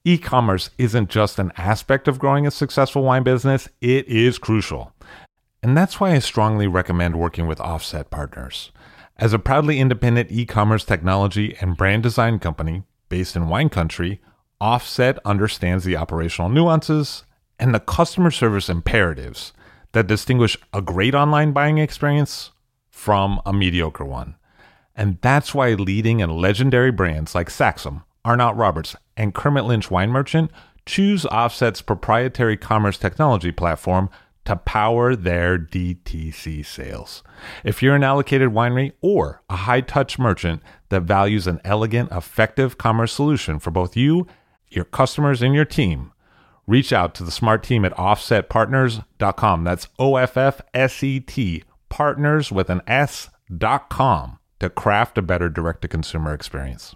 E-commerce isn't just an aspect of growing a successful wine business, it is crucial. And that's why I strongly recommend working with Offset Partners. As a proudly independent e-commerce technology and brand design company based in wine country, Offset understands the operational nuances and the customer service imperatives that distinguish a great online buying experience from a mediocre one. And that's why leading and legendary brands like Saxum, Arnott Roberts, and Kermit Lynch Wine Merchant choose Offset's proprietary commerce technology platform to power their DTC sales. If you're an allocated winery or a high-touch merchant that values an elegant, effective commerce solution for both you, your customers, and your team, reach out to the smart team at offsetpartners.com. That's OFFSET, partners with an S.com, to craft a better direct-to-consumer experience.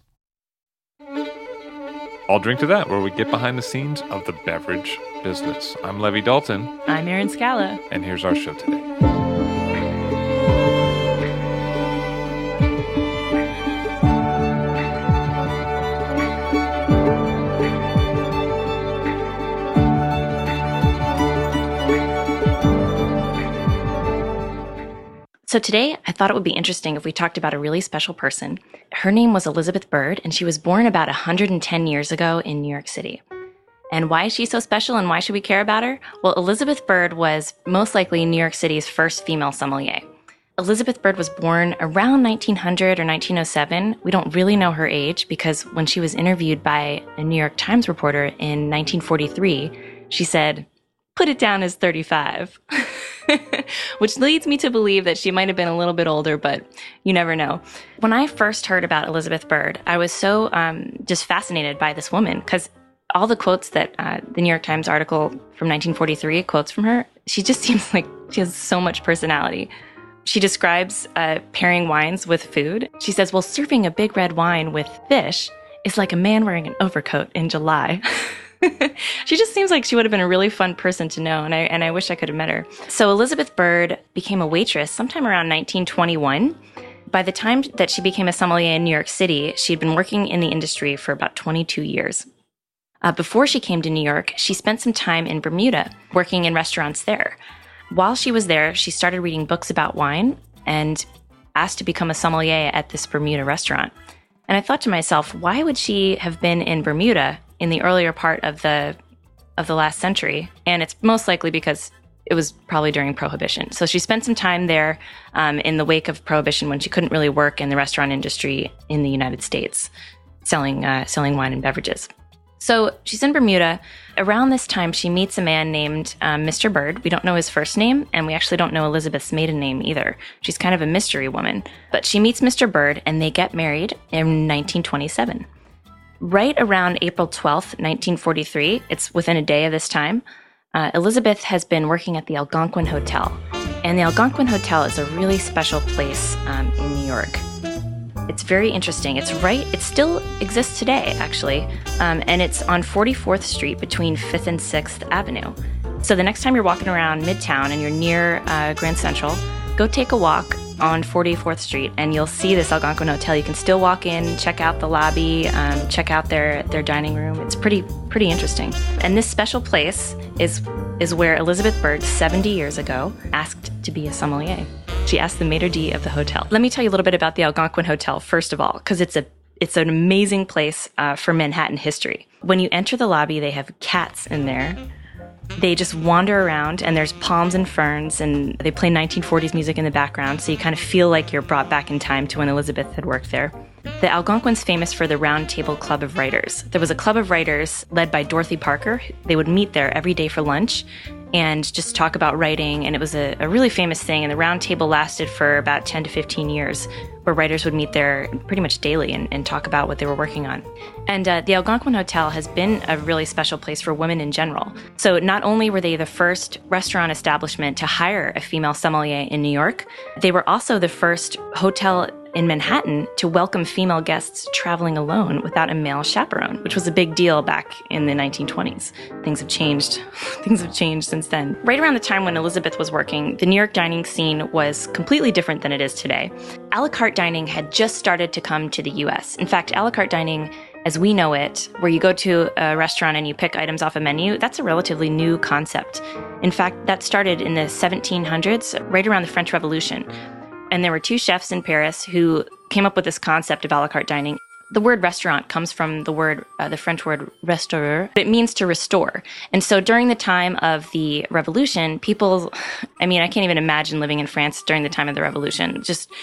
I'll drink to that, where we get behind the scenes of the beverage business. I'm Levi Dalton. I'm Erin Scala. And here's our show today. So today, I thought it would be interesting if we talked about a really special person. Her name was Elizabeth Bird, and she was born about 110 years ago in New York City. And why is she so special, and why should we care about her? Well, Elizabeth Bird was most likely New York City's first female sommelier. Elizabeth Bird was born around 1900 or 1907. We don't really know her age because when she was interviewed by a New York Times reporter in 1943, she said, "Put it down as 35. Which leads me to believe that she might have been a little bit older, but you never know. When I first heard about Elizabeth Bird, I was so just fascinated by this woman because all the quotes that the New York Times article from 1943 quotes from her, she just seems like she has so much personality. She describes pairing wines with food. She says, well, serving a big red wine with fish is like a man wearing an overcoat in July. She just seems like she would have been a really fun person to know, and I wish I could have met her. So Elizabeth Bird became a waitress sometime around 1921. By the time that she became a sommelier in New York City, she'd been working in the industry for about 22 years. Before she came to New York, she spent some time in Bermuda, working in restaurants there. While she was there, she started reading books about wine and asked to become a sommelier at this Bermuda restaurant. And I thought to myself, why would she have been in Bermuda in the earlier part of the last century? And it's most likely because it was probably during Prohibition. So she spent some time there in the wake of Prohibition when she couldn't really work in the restaurant industry in the United States, selling wine and beverages. So she's in Bermuda. Around this time, she meets a man named Mr. Bird. We don't know his first name, and we actually don't know Elizabeth's maiden name either. She's kind of a mystery woman. But she meets Mr. Bird, and they get married in 1927. Right around April 12th, 1943, it's within a day of this time, Elizabeth has been working at the Algonquin Hotel. And the Algonquin Hotel is a really special place in New York. It's very interesting. It still exists today, actually. And it's on 44th Street between 5th and 6th Avenue. So the next time you're walking around Midtown and you're near Grand Central, go take a walk on 44th Street and you'll see this Algonquin Hotel. You can still walk in, check out the lobby, check out their dining room. It's pretty interesting. And this special place is where Elizabeth Bird, 70 years ago, asked to be a sommelier. She asked the maitre d' of the hotel. Let me tell you a little bit about the Algonquin Hotel, first of all, because it's an amazing place for Manhattan history. When you enter the lobby, they have cats in there. They just wander around, and there's palms and ferns, and they play 1940s music in the background, so you kind of feel like you're brought back in time to when Elizabeth had worked there. The Algonquin's famous for the Round Table Club of Writers. There was a club of writers led by Dorothy Parker. They would meet there every day for lunch and just talk about writing, and it was a really famous thing, and the Round Table lasted for about 10 to 15 years, where writers would meet there pretty much daily and talk about what they were working on. And the Algonquin Hotel has been a really special place for women in general. So not only were they the first restaurant establishment to hire a female sommelier in New York, they were also the first hotel in Manhattan to welcome female guests traveling alone without a male chaperone, which was a big deal back in the 1920s. Things have changed. Things have changed since then. Right around the time when Elizabeth was working, the New York dining scene was completely different than it is today. A la carte dining had just started to come to the U.S. In fact, a la carte dining as we know it, where you go to a restaurant and you pick items off a menu, that's a relatively new concept. In fact, that started in the 1700s, right around the French Revolution. And there were two chefs in Paris who came up with this concept of a la carte dining. The word restaurant comes from the French word restaurer. It means to restore. And so during the time of the Revolution, I can't even imagine living in France during the time of the Revolution.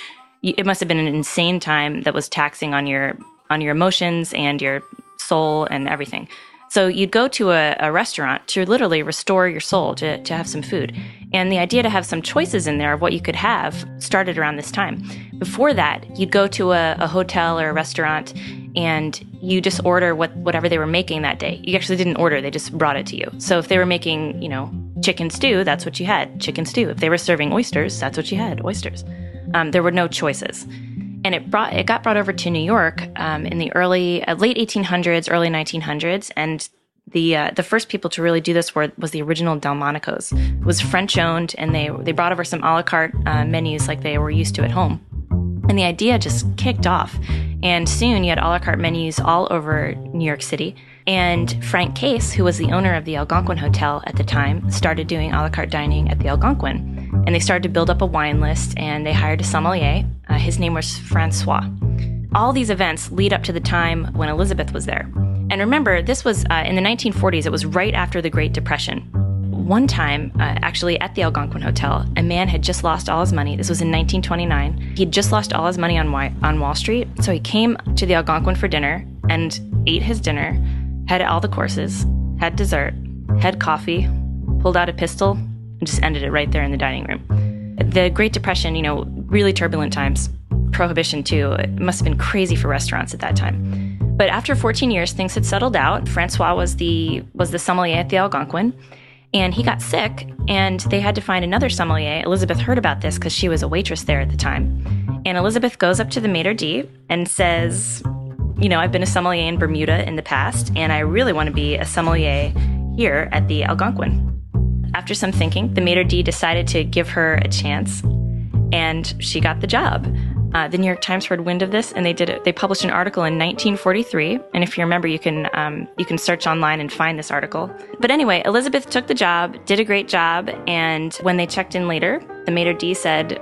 It must have been an insane time that was taxing on your emotions and your soul and everything. So you'd go to a restaurant to literally restore your soul, to have some food. And the idea to have some choices in there of what you could have started around this time. Before that, you'd go to a hotel or a restaurant and you just order whatever they were making that day. You actually didn't order, they just brought it to you. So if they were making, chicken stew, that's what you had, chicken stew. If they were serving oysters, that's what you had, oysters. There were no choices. And it got brought over to New York in the late 1800s, early 1900s, and the first people to really do this was the original Delmonico's. It was French owned, and they brought over some a la carte menus like they were used to at home. And the idea just kicked off. And soon you had a la carte menus all over New York City. And Frank Case, who was the owner of the Algonquin Hotel at the time, started doing a la carte dining at the Algonquin. And they started to build up a wine list, and they hired a sommelier. His name was Francois. All these events lead up to the time when Elizabeth was there. And remember, this was in the 1940s. It was right after the Great Depression. One time, actually at the Algonquin Hotel, a man had just lost all his money. This was in 1929. He'd just lost all his money on Wall Street. So he came to the Algonquin for dinner and ate his dinner, had all the courses, had dessert, had coffee, pulled out a pistol, and just ended it right there in the dining room. The Great Depression, really turbulent times. Prohibition, too. It must have been crazy for restaurants at that time. But after 14 years, things had settled out. Francois was the sommelier at the Algonquin, and he got sick, and they had to find another sommelier. Elizabeth heard about this because she was a waitress there at the time. And Elizabeth goes up to the maitre d' and says, I've been a sommelier in Bermuda in the past, and I really want to be a sommelier here at the Algonquin. After some thinking, the maitre d' decided to give her a chance, and she got the job. The New York Times heard wind of this, and they published an article in 1943. And if you remember, you can search online and find this article. But anyway, Elizabeth took the job, did a great job, and when they checked in later, the maitre d' said,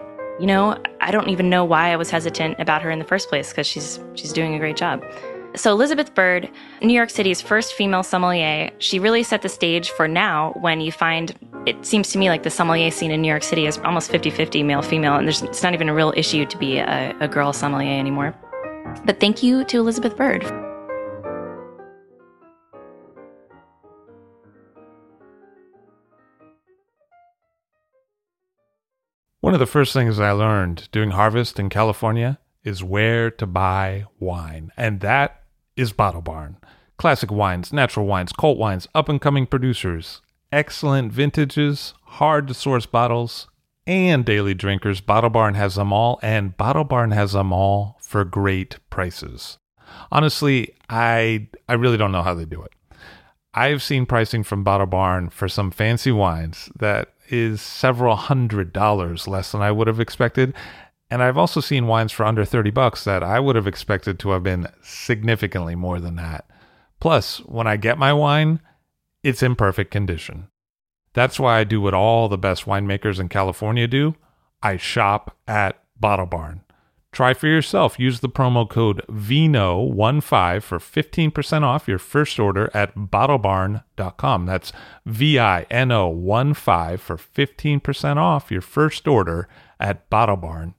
I don't even know why I was hesitant about her in the first place, because she's doing a great job. So Elizabeth Bird, New York City's first female sommelier, she really set the stage for now when you find, it seems to me like the sommelier scene in New York City is almost 50-50 male-female, and it's not even a real issue to be a girl sommelier anymore. But thank you to Elizabeth Bird. One of the first things I learned doing Harvest in California is where to buy wine, and that is Bottle Barn. Classic wines, natural wines, cult wines, up-and-coming producers, excellent vintages, hard-to-source bottles, and daily drinkers. Bottle Barn has them all, and Bottle Barn has them all for great prices. Honestly, I really don't know how they do it. I've seen pricing from Bottle Barn for some fancy wines that is several $100s less than I would have expected. And I've also seen wines for under $30 that I would have expected to have been significantly more than that. Plus, when I get my wine, it's in perfect condition. That's why I do what all the best winemakers in California do. I shop at Bottle Barn. Try for yourself. Use the promo code VINO15 for 15% off your first order at bottlebarn.com. That's VINO15 for 15% off your first order at bottlebarn.com.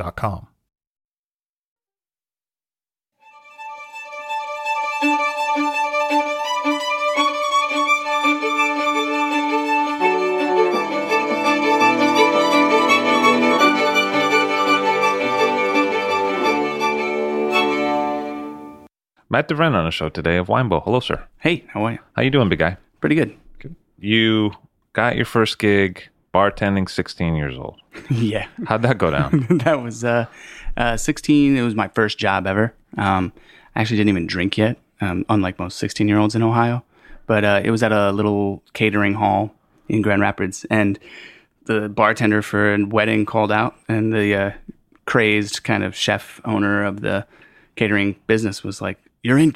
Matt DeVren on the show today of Winebow. Hello, sir. Hey, how are you? How you doing, big guy? Pretty good. Good. You got your first gig bartending 16 years old. Yeah. How'd that go down? That was 16. It was my first job ever. I actually didn't even drink yet, unlike most 16-year-olds in Ohio. But it was at a little catering hall in Grand Rapids. And the bartender for a wedding called out. And the crazed kind of chef owner of the catering business was like, "You're in, kid.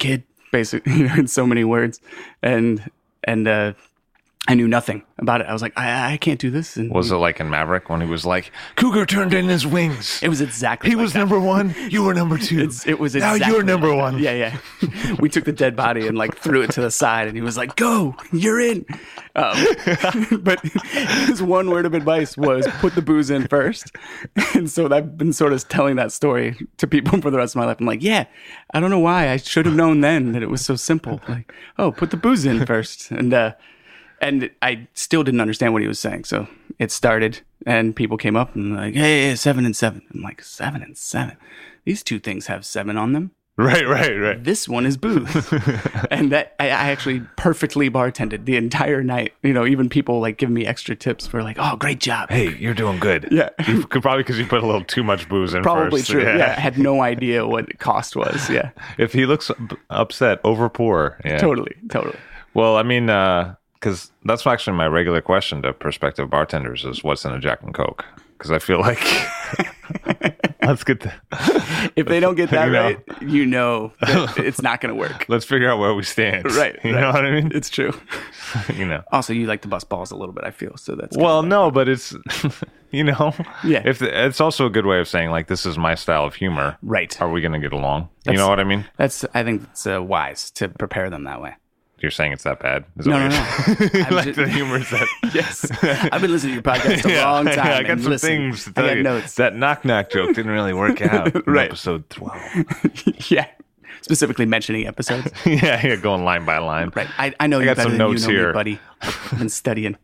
basically, in so many words. And I knew nothing about it. I was like, I can't do this. And Was it like in Maverick when he was like, Cougar turned in his wings? it was exactly He like was that. number one. You were number two. It was now exactly you're number like one. that. Yeah. We took the dead body and like threw it to the side, and he was like, "Go, you're in." But his one word of advice was put the booze in first. And so I've been sort of telling that story to people for the rest of my life. I'm like, yeah, I don't know why. I should have known then that it was so simple. Like, oh, put the booze in first. And I still didn't understand what he was saying. So it started, and people came up and like, hey, 7 and 7. I'm like, 7 and 7? These two things have 7 on them. Right. This one is booze. And that I actually perfectly bartended the entire night. Even people like giving me extra tips for like, oh, great job. Hey, you're doing good. Yeah. You could probably because you put a little too much booze in Probably first. true. Yeah. I had no idea what cost was. Yeah. If he looks upset, over pour. Yeah. Totally. Well, I mean, because that's actually my regular question to prospective bartenders is what's in a Jack and Coke? Because I feel like let's get if they don't get that You know. right, that it's not going to work. let's figure out where we stand. Right. You know what I mean? It's true. Also, you like to bust balls a little bit, I feel. So that's Well, no, but it's Yeah. If it's also a good way of saying like this is my style of humor. Right. Are we going to get along? You know what I mean? I think it's wise to prepare them that way. You're saying it's that bad? Is No. you I'm like just- the humor is that? Yes. I've been listening to your podcast a long time. I got and some listen, things to I tell got you. notes. That knock joke didn't really work out in Right. episode 12. Yeah. Specifically mentioning episodes. yeah, going line by line. Right. I know you got better some than notes you know here. me, buddy. I've been studying.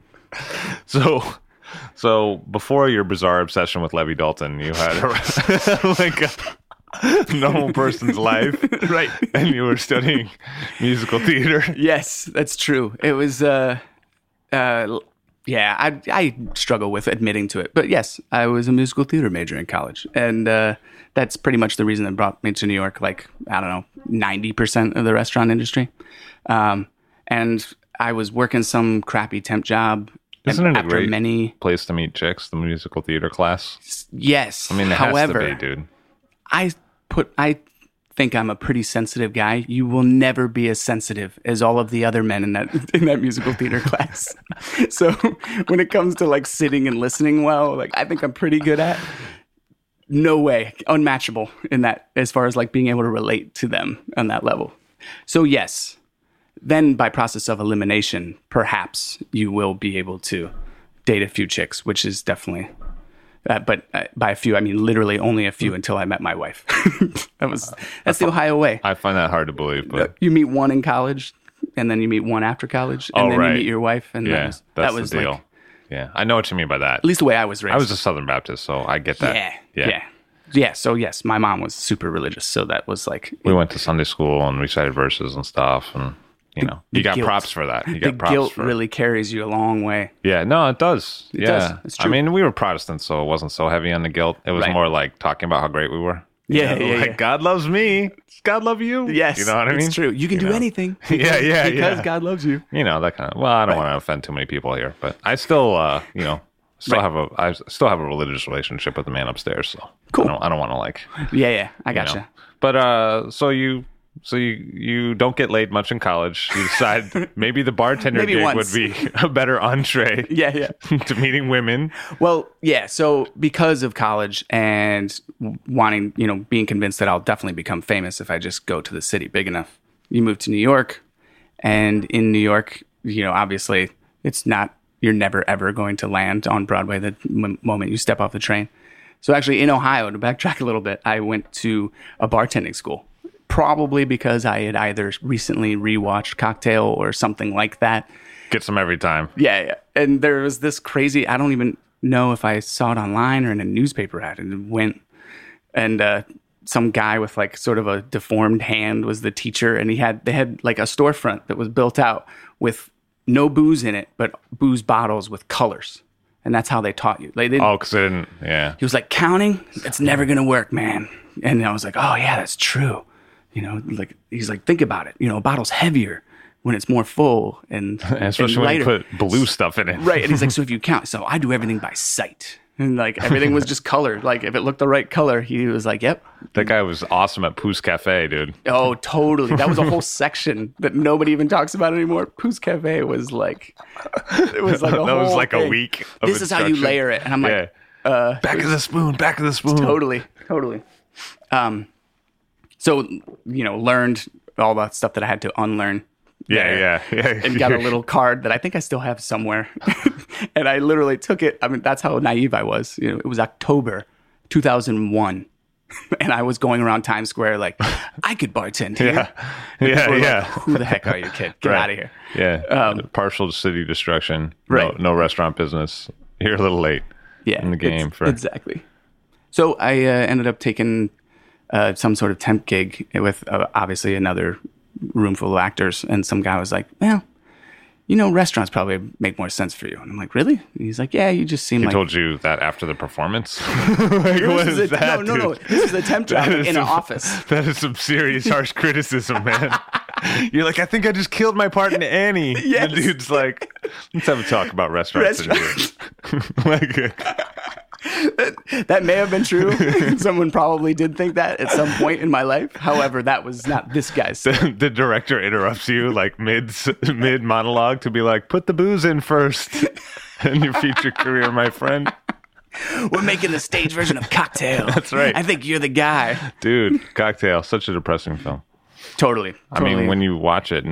So before your bizarre obsession with Levy Dalton, you had like a normal person's life, Right. and you were studying musical theater. Yes, that's true. It was, I struggle with admitting to it. But yes, I was a musical theater major in college. And that's pretty much the reason that brought me to New York, like, I don't know, 90% of the restaurant industry. And I was working some crappy temp job. Isn't it a after great many place to meet chicks, the musical theater class? Yes. I mean, it however, has to be, dude. I think I'm a pretty sensitive guy. You will never be as sensitive as all of the other men in that musical theater class. So when it comes to like sitting and listening well, like I think I'm pretty good at. No way, unmatchable in that as far as like being able to relate to them on that level. So yes. Then by process of elimination, perhaps you will be able to date a few chicks, which is definitely, but by a few, I mean literally only a few until I met my wife. That's the Ohio way. I find that hard to believe, but You meet one in college, and then you meet one after college, and then right. you meet your wife, and yeah, that that's was the deal. like, Yeah, I know what you mean by that. at least the way I was raised. I was a Southern Baptist, so I get that. Yeah. So yes, my mom was super religious, so that was like We went to Sunday school and recited verses and stuff, and you got guilt. props for that. You the got props guilt for really carries you a long way. Yeah, no, it does. It yeah, does. It's true. I mean, we were Protestants, so it wasn't so heavy on the guilt. It was Right. more like talking about how great we were. Yeah, You know, yeah, like yeah. God loves me. Does God love you? Yes, you know what I mean. It's true. You can do know? anything. Yeah, because God loves you. That kind of. Well, I don't want to offend too many people here, but I still, still Right. I still have a religious relationship with the man upstairs. So Cool. I don't want to like. Yeah. I you gotcha. know. But so you don't get laid much in college. You decide maybe the bartender Maybe gig once. would be a better entree Yeah. to meeting women. Well, yeah. So because of college and wanting, being convinced that I'll definitely become famous if I just go to the city big enough, you move to New York, and in New York, obviously you're never ever going to land on Broadway the moment you step off the train. So actually in Ohio, to backtrack a little bit, I went to a bartending school, probably because I had either recently rewatched Cocktail or something like that. Get some every time. Yeah. And there was this crazy, I don't even know if I saw it online or in a newspaper ad, and went, and some guy with like sort of a deformed hand was the teacher, and they had like a storefront that was built out with no booze in it, but booze bottles with colors. And that's how they taught you. They didn't. Oh, because I didn't. Yeah. He was like, counting, it's never going to work, man. And I was like, oh, yeah, that's true. Like he's like, think about it. A bottle's heavier when it's more full and Especially and when you lighter. put blue stuff in it. Right. And he's like, so if you count. So I do everything by sight. And like everything was just colored. Like if it looked the right color, he was like, "Yep." That guy was awesome at Pouce Cafe, dude. Oh, totally. That was a whole section that nobody even talks about anymore. Pouce Cafe was like, it was like a that whole was like thing. a week of This is how you instruction. layer it. And I'm like, back of the spoon, back of the spoon. totally. So, learned all that stuff that I had to unlearn. Yeah. And got a little card that I think I still have somewhere. And I literally took it. I mean, that's how naive I was. It was October 2001. And I was going around Times Square like, I could bartend here. Yeah. Who the heck are you, kid? Get out of here. Yeah. Partial city destruction. Right. No restaurant business. You're a little late in the game. Exactly. So I ended up taking some sort of temp gig with obviously another room full of actors. And some guy was like, well, restaurants probably make more sense for you. And I'm like, really? And he's like, yeah, you just seem He like... told you that after the performance? What is that, No. This is a temp job in an office. That is some serious harsh criticism, man. You're like, I think I just killed my part in Annie. Yes. The dude's like, let's have a talk about restaurants. That may have been true. Someone probably did think that at some point in my life. However, that was not this guy's. The director interrupts you like mid monologue to be like, put the booze in first in your future career, my friend. We're making the stage version of Cocktail. That's right. I think you're the guy. Dude, Cocktail, such a depressing film. Totally. I mean, when you watch it and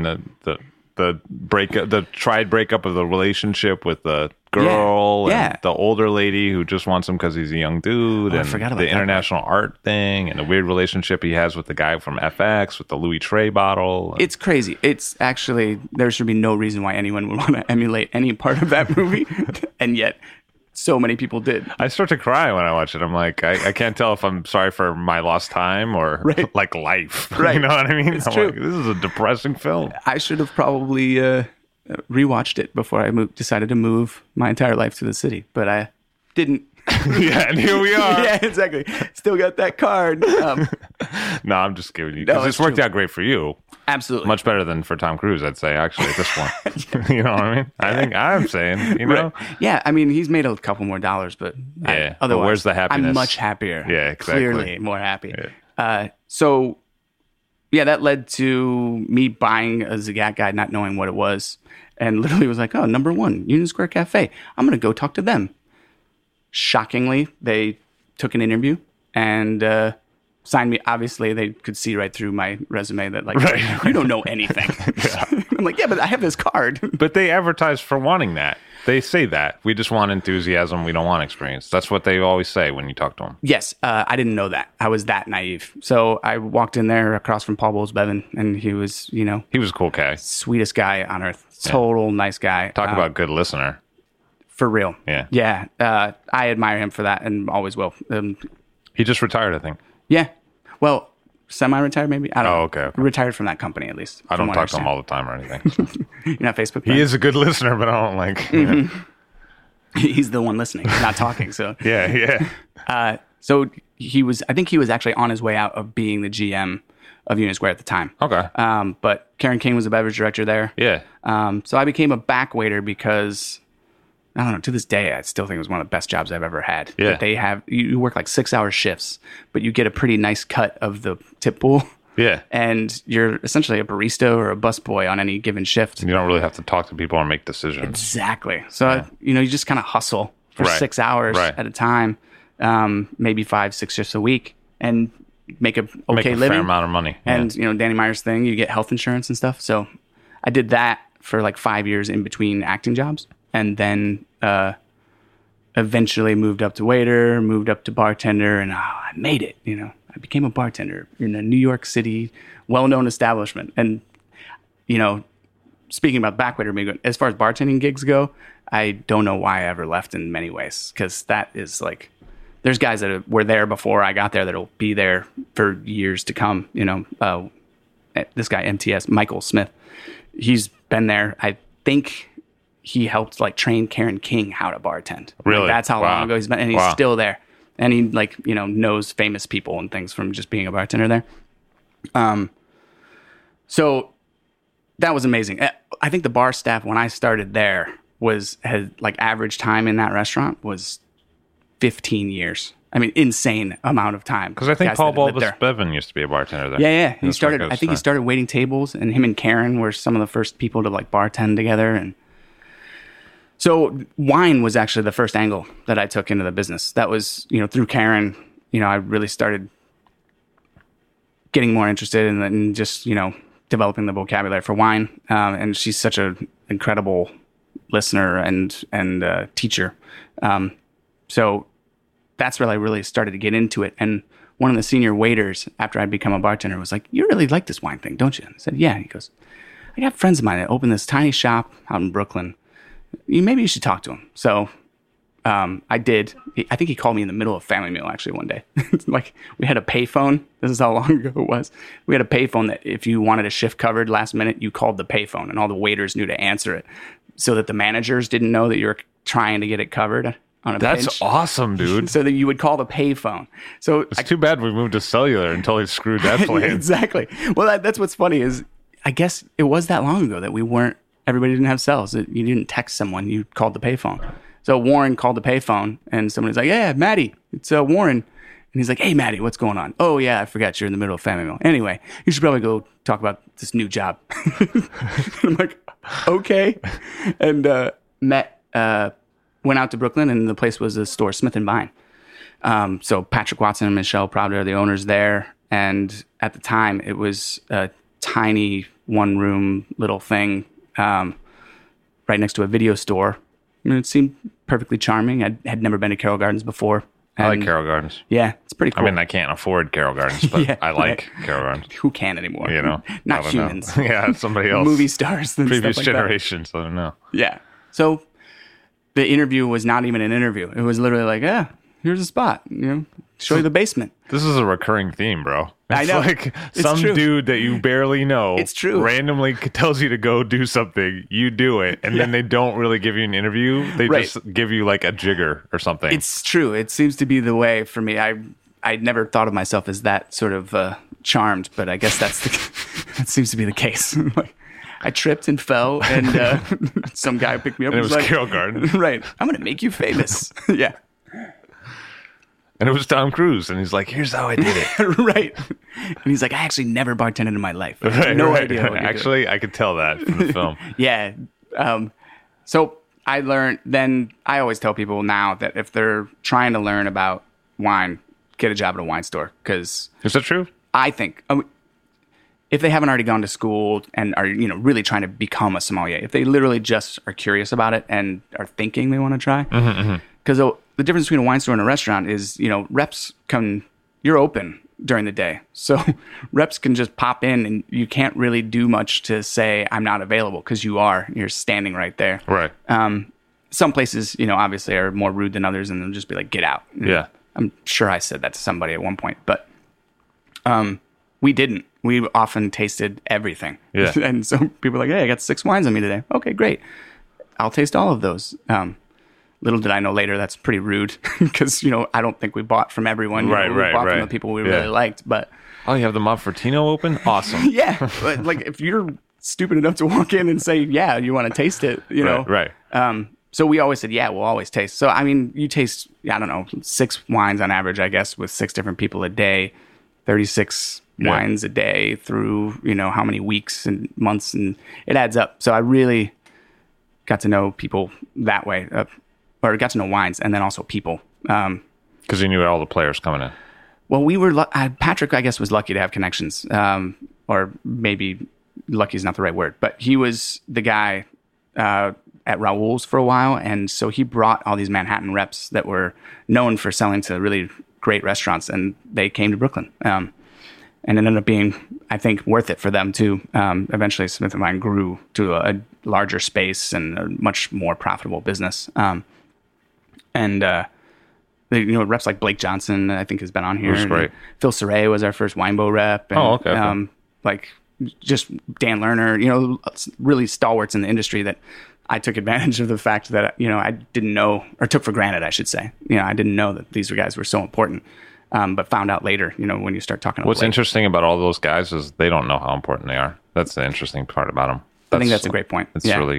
the tried breakup of the relationship with the girl and the older lady who just wants him because he's a young dude, and I forgot about the that international art thing, and the weird relationship he has with the guy from FX with the Louis Trey bottle. It's crazy. It's actually, there should be no reason why anyone would want to emulate any part of that movie, and yet so many people did. I start to cry when I watch it. I'm like, I can't tell if I'm sorry for my lost time or like life. Right. You know what I mean? It's I'm true. like, this is a depressing film. I should have probably rewatched it before I decided to move my entire life to the city, but I didn't. Yeah, and here we are. Yeah, exactly. Still got that card. No, I'm just giving you, No, because it's it's worked true. out great for you. Absolutely. Much better than for Tom Cruise, I'd say, actually, at this point. You know what I mean? I'm saying, you know? Right. Yeah, I mean, he's made a couple more dollars, but Yeah, but otherwise, where's the happiness? I'm much happier. Yeah, exactly. Clearly more happy. Yeah. So, that led to me buying a Zagat guide, not knowing what it was, and literally was like, oh, number 1, Union Square Cafe. I'm going to go talk to them. Shockingly, they took an interview and signed me. Obviously, they could see right through my resume that, like, you don't know anything. I'm like, yeah, but I have this card. But they advertise for wanting that. They say that. We just want enthusiasm. We don't want experience. That's what they always say when you talk to them. Yes, I didn't know that. I was that naive. So I walked in there across from Paul Bowles-Bevan, and he was, He was a cool guy. sweetest guy on earth. Total nice guy. Talk about good listener. For real. Yeah. Yeah. I admire him for that and always will. He just retired, I think. Yeah. Well, semi-retired maybe? I don't know. okay. Retired from that company at least. I from don't what talk to him understand. all the time or anything. You're not Facebook He friends? is a good listener, but I don't like... He's the one listening, not talking. So Yeah. so I think he was actually on his way out of being the GM of Union Square at the time. Okay. But Karen King was the beverage director there. Yeah. So I became a back waiter because, I don't know, to this day, I still think it was one of the best jobs I've ever had. Yeah. That they have, you work like 6-hour shifts, but you get a pretty nice cut of the tip pool. Yeah. And you're essentially a barista or a busboy on any given shift. You don't really have to talk to people or make decisions. Exactly. So, you just kind of hustle for Right. 6 hours Right. at a time, maybe 5-6 shifts a week, and make a okay Make a living. fair amount of money. Yeah. And, Danny Meyer's thing, you get health insurance and stuff. So I did that for like 5 years in between acting jobs. And then eventually moved up to waiter, moved up to bartender, and I made it, I became a bartender in a New York City well-known establishment. And, speaking about back waiter, as far as bartending gigs go, I don't know why I ever left in many ways, because that is like, there's guys that were there before I got there that'll be there for years to come. This guy, MTS, Michael Smith, he's been there. I think he helped like train Karen King how to bartend. Really? Like, that's how Wow. long ago he's been, and he's Wow. still there. And he knows famous people and things from just being a bartender there. So that was amazing. I think the bar staff when I started there had like average time in that restaurant was 15 years. I mean, insane amount of time. Because I think Guys Paul that lived there. Balbus-Bevan used to be a bartender there. Yeah. He That's started. what I think he started waiting tables, and him and Karen were some of the first people to like bartend together. And so wine was actually the first angle that I took into the business. That was, through Karen. I really started getting more interested in just developing the vocabulary for wine. And she's such an incredible listener and teacher. So that's where I really started to get into it. And one of the senior waiters, after I'd become a bartender, was like, "You really like this wine thing, don't you?" And I said, "Yeah." And he goes, "I got friends of mine that opened this tiny shop out in Brooklyn. Maybe you should talk to him." So I did. I think he called me in the middle of a family meal, actually, one day. Like, we had a payphone. This is how long ago it was. We had a payphone that if you wanted a shift covered last minute, you called the payphone, and all the waiters knew to answer it so that the managers didn't know that you were trying to get it covered on a That's pinch. awesome, dude. So that you would call the payphone. So It's too bad we moved to cellular until he screwed that plan. Exactly. Well, that's what's funny is I guess it was that long ago that everybody didn't have cells. You didn't text someone, you called the payphone. So Warren called the payphone, and somebody's like, "Yeah, Maddie, it's Warren." And he's like, "Hey, Maddie, what's going on?" "Oh, yeah, I forgot you're in the middle of family meal. Anyway, you should probably go talk about this new job." I'm like, "Okay." And went out to Brooklyn, and the place was a store, Smith & Vine. So Patrick Watson and Michelle Prouder are the owners there. And at the time, it was a tiny one-room little thing right next to a video store. I mean, it seemed perfectly charming. I had never been to Carroll Gardens before. I like Carroll Gardens. Yeah, it's pretty cool. I mean, I can't afford Carroll Gardens, but Yeah, I like Carroll Gardens. Who can anymore? I Not don't humans. know. Yeah, somebody else. Movie stars. And Previous stuff like that. generations. I don't know. Yeah. So the interview was not even an interview. It was literally like, "Yeah, here's a spot. Show you the basement." This is a recurring theme, bro. It's I know. like It's some true. dude that you barely know. It's true. Randomly tells you to go do something. You do it, and then they don't really give you an interview. They Right. just give you like a jigger or something. It's true. It seems to be the way for me. I never thought of myself as that sort of charmed, but I guess that seems to be the case. Like, I tripped and fell, and some guy picked me up. And it and was like, Carroll Gardens. Right. "I'm going to make you famous." Yeah. And it was Tom Cruise, and he's like, "Here's how I did it." Right. And he's like, "I actually never bartended in my life. I have Right, no right. idea what you're doing." Actually, I could tell that from the film. Yeah. So I learned, then I always tell people now that if they're trying to learn about wine, get a job at a wine store. Because Is that true? I think if they haven't already gone to school and are, really trying to become a sommelier, if they literally just are curious about it and are thinking they want to try, because the difference between a wine store and a restaurant is, reps you're open during the day. So reps can just pop in and you can't really do much to say, "I'm not available," because you're standing right there. Right. Some places, obviously are more rude than others and they'll just be like, "Get out." Yeah. I'm sure I said that to somebody at one point, but we didn't. We often tasted everything. Yeah. And so people are like, "Hey, I got 6 wines on me today." "Okay, great. I'll taste all of those." Little did I know later that's pretty rude because, I don't think we bought from everyone. Right, We bought from right. the people we Yeah. really liked. But Oh, you have the Monfortino open? Awesome. yeah, but like if you're stupid enough to walk in and say, "Yeah, you want to taste it," Right. So we always said, "Yeah, we'll always taste." So, I mean, you taste, I don't know, 6 wines on average, I guess, with 6 different people a day, 36 wines a day through, how many weeks and months, and it adds up. So I really got to know people that way, or got to know wines and then also people. Because you knew all the players coming in. Well, we were, Patrick, I guess, was lucky to have connections, or maybe lucky is not the right word, but he was the guy at Raoul's for a while. And so he brought all these Manhattan reps that were known for selling to really great restaurants, and they came to Brooklyn. And it ended up being, I think, worth it for them too. Eventually, Smith & Vine grew to a larger space and a much more profitable business. Reps like Blake Johnson, I think, has been on here. That's great. Phil Saray was our first Winebow rep. And, okay. Like just Dan Lerner, really stalwarts in the industry that I took advantage of the fact that, I didn't know, or took for granted, I should say. I didn't know that these guys were so important, but found out later, when you start talking about What's interesting about all those guys is they don't know how important they are. That's the interesting part about them. I think that's a great point. It's Yeah. really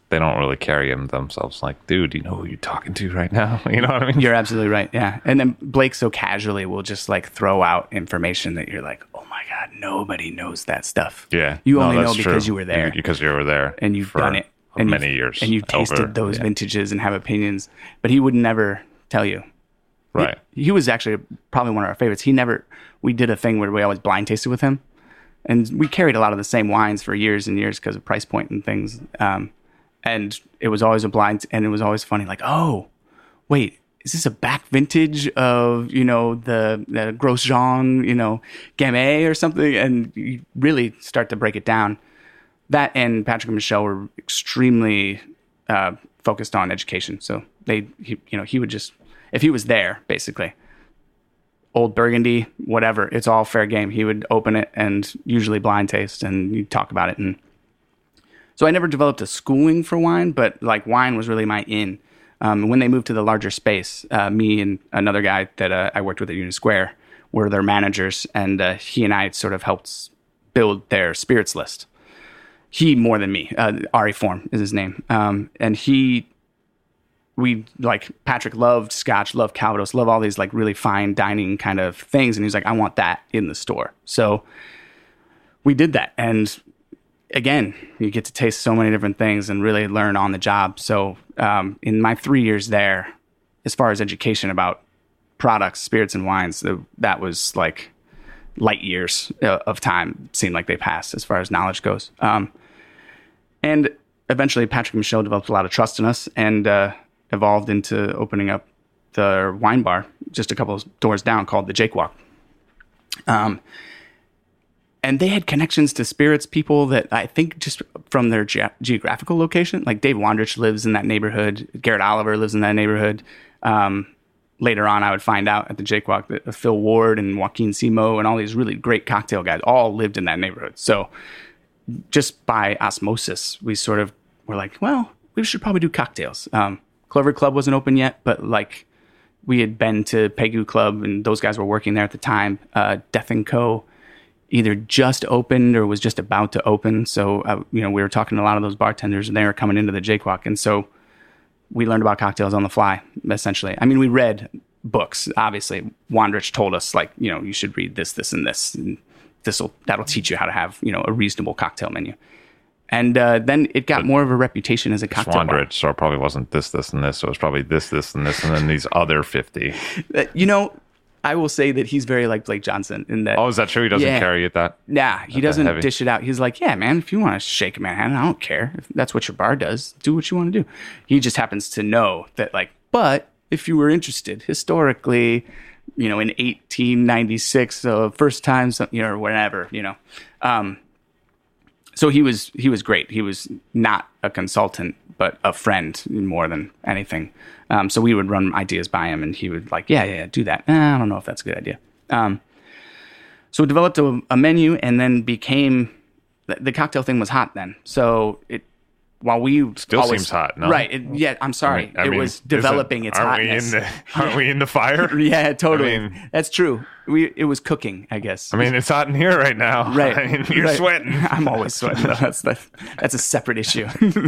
they don't really carry themselves like, dude, you know who you're talking to right now? You know what I mean? You're absolutely right. Yeah. And then Blake so casually will just like throw out information that you're like, oh my God, nobody knows that stuff. Yeah. You only know because you were there. Because you were there. And you've done it. And many years. And you've tasted those vintages and have opinions. But he would never tell you. Right. He was actually probably one of our favorites. We did a thing where we always blind tasted with him. And we carried a lot of the same wines for years and years because of price point and things. And it was always a blind, and it was always funny. Like, oh, wait, is this a back vintage of, the Grosjean, Gamay or something? And you really start to break it down. That and Patrick and Michelle were extremely focused on education. So he would just, if he was there, basically, Old Burgundy, whatever, it's all fair game. He would open it and usually blind taste, and you'd talk about it. And so I never developed a schooling for wine, but like wine was really my in. When they moved to the larger space, me and another guy that I worked with at Union Square were their managers, and he and I sort of helped build their spirits list. He more than me. Ari Form is his name. And Patrick loved Scotch, loved Calvados, loved all these like really fine dining kind of things. And he's like, I want that in the store. So we did that. And again, you get to taste so many different things and really learn on the job. So in my 3 years there, as far as education about products, spirits, and wines, that was like light years of time seemed like they passed as far as knowledge goes. And eventually Patrick and Michelle developed a lot of trust in us and evolved into opening up the wine bar just a couple of doors down called the Jake Walk. And they had connections to spirits people that I think just from their geographical location, like Dave Wandrich lives in that neighborhood. Garrett Oliver lives in that neighborhood. Later on, I would find out at the Jake Walk that Phil Ward and Joaquin Simo and all these really great cocktail guys all lived in that neighborhood. So just by osmosis, we sort of were like, well, we should probably do cocktails. Clover Club wasn't open yet, but like we had been to Pegu Club and those guys were working there at the time. Death & Co. either just opened or was just about to open. So, we were talking to a lot of those bartenders and they were coming into the Jake Walk. And so we learned about cocktails on the fly, essentially. I mean, we read books. Obviously, Wandrich told us, like, you should read this, this, and this. And that'll teach you how to have, a reasonable cocktail menu. And then it got more of a reputation as a cocktail bar. Wandrich, so it probably wasn't this, this, and this. So it was probably this, this, and this, and then these other 50. I will say that he's very like Blake Johnson in that. Oh, is that true? He doesn't carry it that? Nah, he doesn't dish it out. He's like, yeah, man, if you want to shake a Manhattan, I don't care. If that's what your bar does, do what you want to do. He just happens to know that, like, but if you were interested historically, in 1896, first time, or whatever, so he was great. He was not a consultant, but a friend more than anything. So we would run ideas by him, and he would like, yeah, do that. I don't know if that's a good idea. So we developed a menu, and then became the cocktail thing was hot then. So while we still seems hot, no? Right? I'm sorry. I mean, it was developing its hotness. Aren't we in the fire? Yeah, totally. That's true. It was cooking, I guess. I mean, it's hot in here right now. Right. I mean, you're sweating. I'm always sweating. That's a separate issue.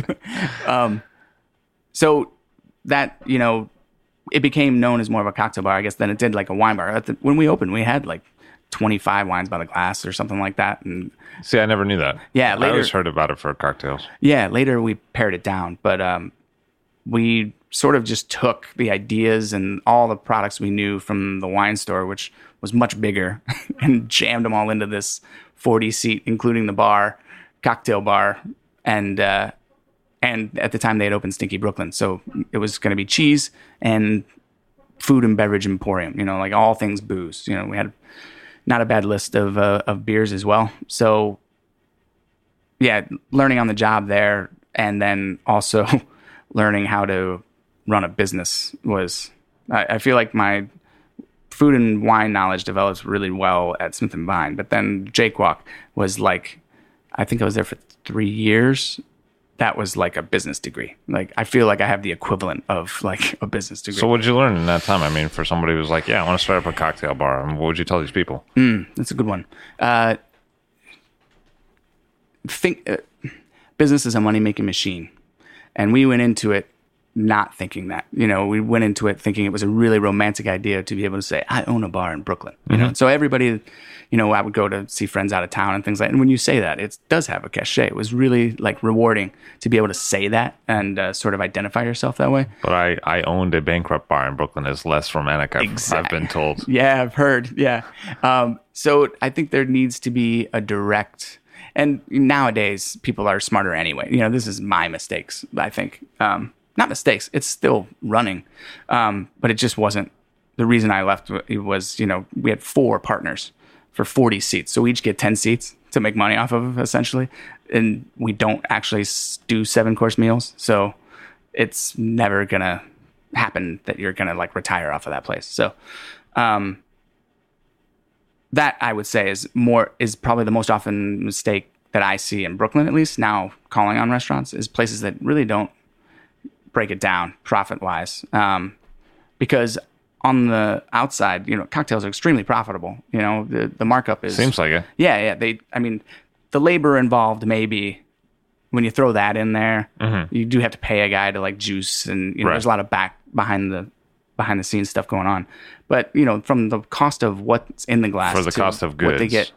So that, it became known as more of a cocktail bar, I guess, than it did like a wine bar. When we opened, we had like 25 wines by the glass or something like that. And see, I never knew that. Yeah, later, I always heard about it for cocktails. Yeah, later we pared it down, but we sort of just took the ideas and all the products we knew from the wine store, which was much bigger, and jammed them all into this 40-seat, including the bar, cocktail bar, and at the time they had opened Stinky Brooklyn, so it was going to be cheese and food and beverage emporium, like all things booze. We had not a bad list of beers as well. So yeah, learning on the job there, and then also learning how to run a business was, I feel like my food and wine knowledge develops really well at Smith & Vine. But then Jake Walk was like, I think I was there for 3 years. That was like a business degree. Like, I feel like I have the equivalent of like a business degree. So what did you learn in that time? I mean, for somebody who's like, yeah, I want to start up a cocktail bar. What would you tell these people? That's a good one. Business is a money-making machine. And we went into it not thinking that. We went into it thinking it was a really romantic idea to be able to say, I own a bar in Brooklyn. And so everybody, I would go to see friends out of town and things like that. And when you say that, it does have a cachet. It was really like rewarding to be able to say that and sort of identify yourself that way. But I owned a bankrupt bar in Brooklyn is less romantic, I've been told. Yeah, I've heard. Yeah. So I think there needs to be a direct, and nowadays people are smarter anyway. This is my mistakes, I think. Not mistakes. It's still running. But it just wasn't. The reason I left was, we had 4 partners for 40 seats. So we each get 10 seats to make money off of, essentially. And we don't actually do 7-course meals. So it's never going to happen that you're going to like retire off of that place. So that I would say is probably the most often mistake that I see in Brooklyn, at least now calling on restaurants, is places that really don't break it down profit-wise, because on the outside, cocktails are extremely profitable. The markup is seems like it. Yeah. The labor involved, maybe when you throw that in there, you do have to pay a guy to like juice, and there's a lot of behind the scenes stuff going on. But from the cost of what's in the glass for the cost of goods, what they get,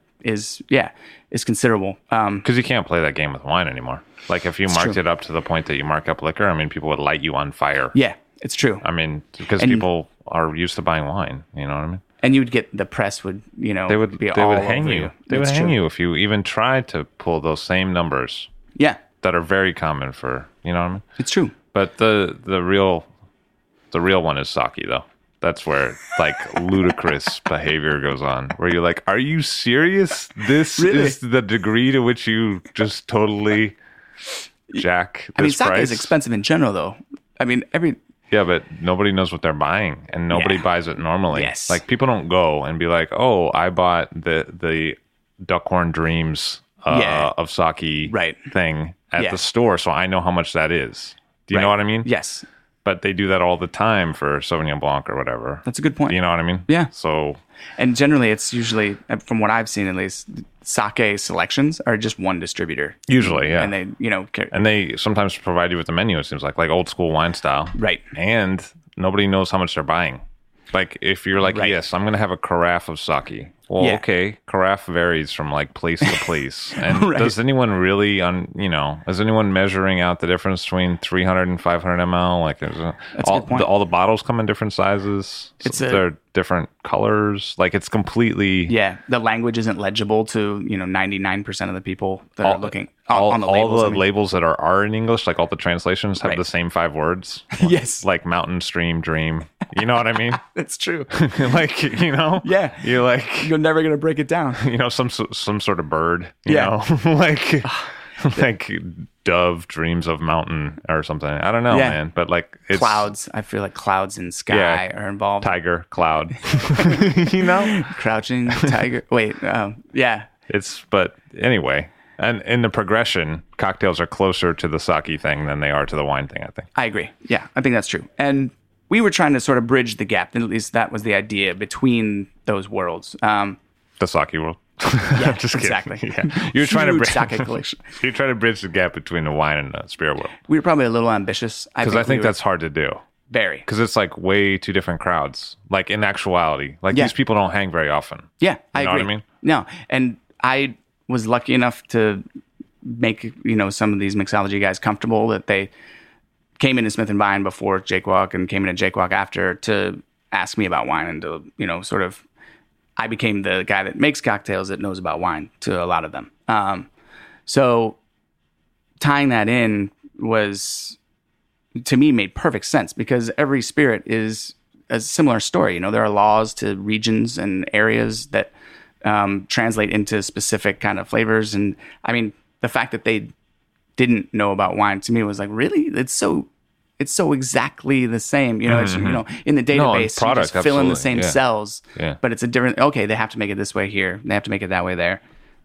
is considerable. Because you can't play that game with wine anymore. Like if you marked it up to the point that you mark up liquor, people would light you on fire. Yeah, it's true. Because people are used to buying wine. You know what I mean? And you would get, the press would, they would hang you. They would hang you if you even tried to pull those same numbers. Yeah, that are very common for, you know what I mean? It's true. But the real one is sake, though. That's where like ludicrous behavior goes on, where you're like, "Are you serious? This is the degree to which you just totally jack this sake price?" is expensive in general, though. Yeah, but nobody knows what they're buying, and nobody buys it normally. Yes. Like people don't go and be like, "Oh, I bought the Duckhorn Dreams of sake thing at the store, so I know how much that is." Do you know what I mean? Yes. But they do that all the time for Sauvignon Blanc or whatever. That's a good point. You know what I mean? Yeah. So, and generally, it's usually, from what I've seen at least, sake selections are just one distributor. Usually, yeah. And they, and they sometimes provide you with the menu. It seems like old school wine style, right? And nobody knows how much they're buying. Like if you're like, yes, I'm going to have a carafe of sake. Well, okay, carafe varies from like place to place. And does anyone really is anyone measuring out the difference between 300 and 500 ml? Like there's all the bottles come in different sizes. They're different colors. Like it's completely the language isn't legible to 99% of the people that are looking on the labels. All the labels that are in English, like all the translations have the same 5 words. Yes, like mountain, stream, dream. You know what I mean? That's true. Like yeah, you're like you're never gonna break it down. Some sort of bird. You know, like dove dreams of mountain or something. I don't know, man. But like it's, clouds. I feel like clouds in sky are involved. Tiger, cloud. Crouching tiger. Wait, But anyway. And in the progression, cocktails are closer to the sake thing than they are to the wine thing, I think. I agree. Yeah, I think that's true. And we were trying to sort of bridge the gap, and at least that was the idea, between those worlds. The sake world. Yeah, just exactly. Yeah. You're trying to sake collection. You're trying to bridge the gap between the wine and the spirit world. We were probably a little ambitious. Because I think that's hard to do. Very. Because it's like way two different crowds. Like in actuality. Like these people don't hang very often. Yeah, I agree. You know what I mean? No. And I was lucky enough to make some of these mixology guys comfortable that they came into Smith and Vine before Jake Walk and came into Jake Walk after to ask me about wine, and to sort of I became the guy that makes cocktails that knows about wine to a lot of them. So tying that in was, to me, made perfect sense, because every spirit is a similar story. There are laws to regions and areas that translate into specific kind of flavors. And I mean, the fact that they didn't know about wine, to me, was like, really? It's so exactly the same. It's in the database, product, you just fill in the absolutely. same cells, Yeah. but it's a different. Okay, they have to make it this way here. They have to make it that way there,